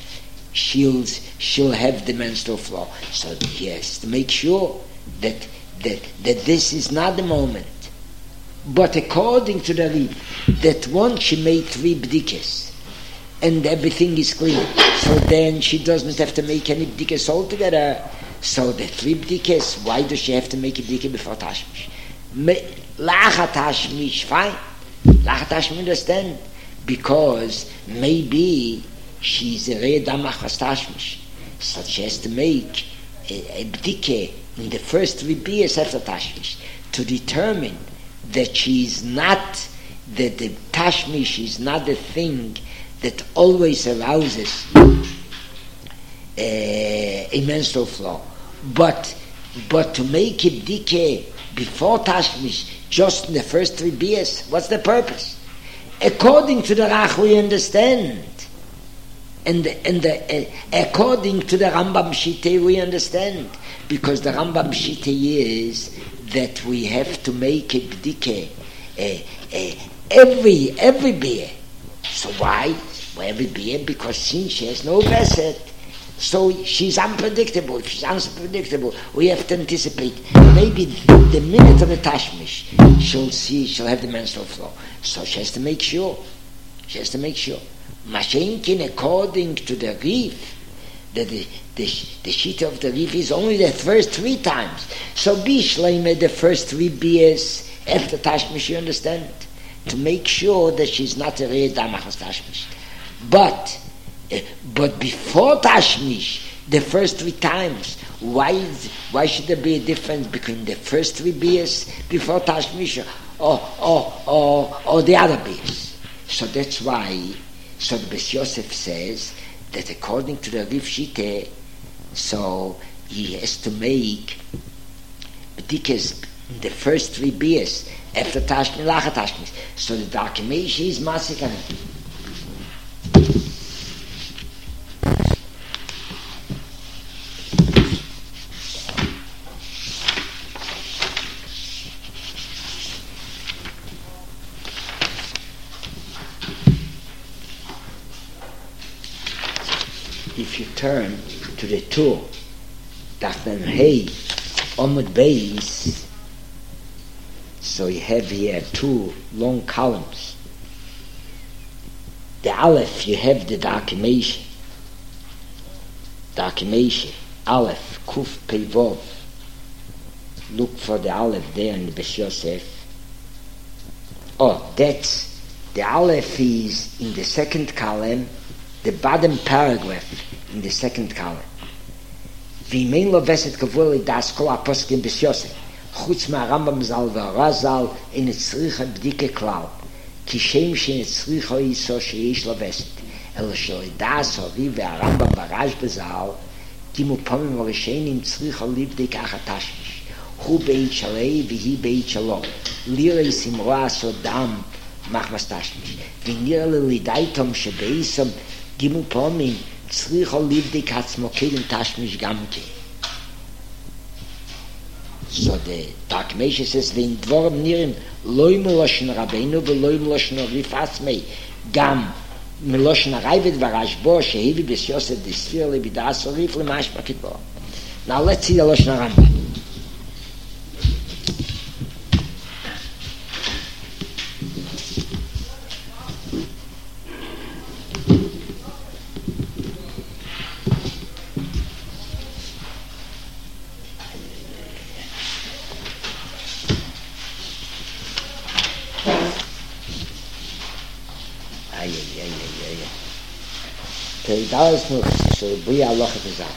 she'll have the menstrual flow. So he has to make sure that this is not the moment. But according to the Rib, that once she made 3 bdikes, and everything is clean, so then she doesn't have to make any bdikes altogether. So the 3 bdikes, why does she have to make a bdike before Tashmish? La'achat tashmish, fine. La'achat tashmish, understand? Because maybe she's a re'edam achas tashmish, so she has to make a bdike in the first 3 beers after Tashmish to determine that she is not, that the Tashmish is not the thing that always arouses a menstrual flow, but to make a bdike before Tashmish, just in the first 3 beers, what's the purpose? According to the Rach we understand, and according to the Rambam Shitei we understand, because the Rambam Shitei is that we have to make a bdike every beer. So why? Well, every beer, because since she has no vesed, so she's unpredictable. If she's unpredictable, we have to anticipate. Maybe the minute of the tashmish, she'll have the menstrual flow. So she has to make sure. Mashenkin, according to the reef, that the sheet of the reef is only the first 3 times. So Bishleime, the first 3 beers after tashmish, you understand? To make sure that she's not a real damachas tashmish. But before tashmish, the first 3 times, why should there be a difference between the first 3 beers before tashmish or the other beers? So that's why. So the Beis Yosef says that according to the Rif Shite, so he has to make b'dikas the first 3 beers after tashmish, lachat tashmish. So the Darkimesh is masik. If you turn to the Tur, Dafnan Hey, Omud Beis, so you have here 2 long columns. The Aleph, you have the Darkimesh, Aleph, Kuf Pei-Vov. Look for the Aleph there in the Beis Yosef. That's, the Aleph is in the 2nd column, the bottom paragraph in the 2nd column. V'imein lo veset kavuli das kol aposkim Beis Yosef. Chutz ma'arambam zal v'arazal in etzricha b'dike klal. Ki shem shen etzricha iso sheyesh lo veset. Elo shel das hovi v'arambam barash bezal ki mupamim v'rishenim tzricha libdik achatashmish. Hu beit shalei v'hi beit shalom. Lirei simroa sodam machmas tashmish. V'nir lelidaitom shebeisom Gimu Pomim, Tzricha Livdik Hatzmo Kedim Tashmish Gamke. So the Darkimesh says, Vein Dvorim Nirim, Loi Meloshin Rabbeinu, Veloi Meloshin Rif Asmei, Gam, Meloshin Arayvet Varashbo, Shehevi Beis Yosef, Desfir Lebidas Rif Lemash Bakitbo. Now let's see the Loshin Rambam. Da ist nur, so wie Allah hat gesagt.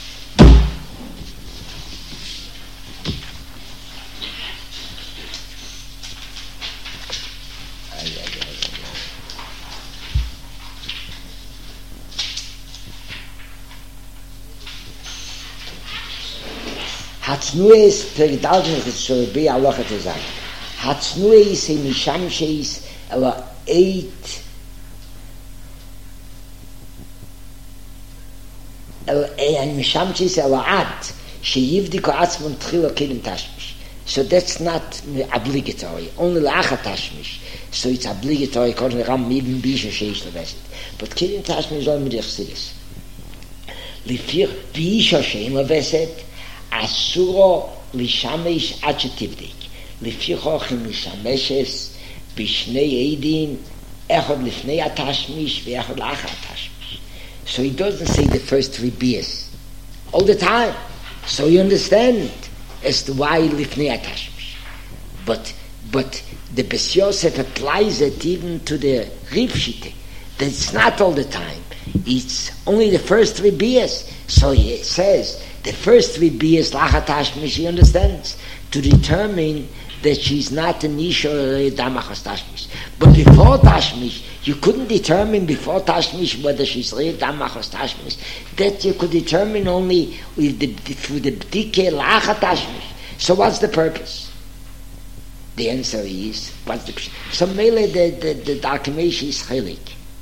Hat's nur ist, so wie Allah hat gesagt. Hat's nur ist, in Misham Sheis, aber משמשס אלעד שיבדיקו עצמו תחילה קדם תשמיש. So that's not obligatory, only לאחר תשמיש. So it's obligatory, according to Ram, even בישה שיש לבסת. But קדם תשמיש לא מדרך סידס. לפי בישה שאין לבסת, אסורו לשמש עד שתבדיק. לפי חוכם משמשס בשני עדים, אחד לפני התשמיש ואחד לאחר התשמיש. So he doesn't say the first 3 beers all the time. So you understand as to why lifnei atashmish. But the Beis Yosef applies it even to the Rifshite. That it's not all the time. It's only the first 3 beers. So he says the first 3 beers lachat tashmish. He understands to determine that she's not an isha or damachas tashmish. But before tashmish, you couldn't determine before tashmish whether she's real damachas tashmish. That you could determine only with through the bdike lachat tashmish. So what's the purpose? The answer is so mele the Darkimesh is chelik.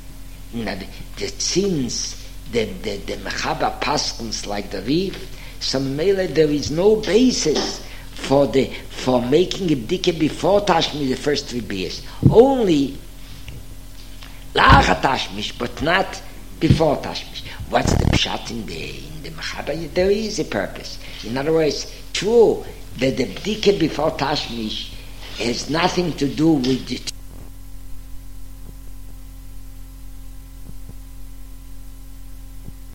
Since the Mechaba paskins like the Rif, so mele there is no basis for making a bdike before Tashmish, the first 3 beers. Only Lacha Tashmish, but not before Tashmish. What's the pshat in the Mechaber? There is a purpose. In other words, true that the bdike before Tashmish has nothing to do with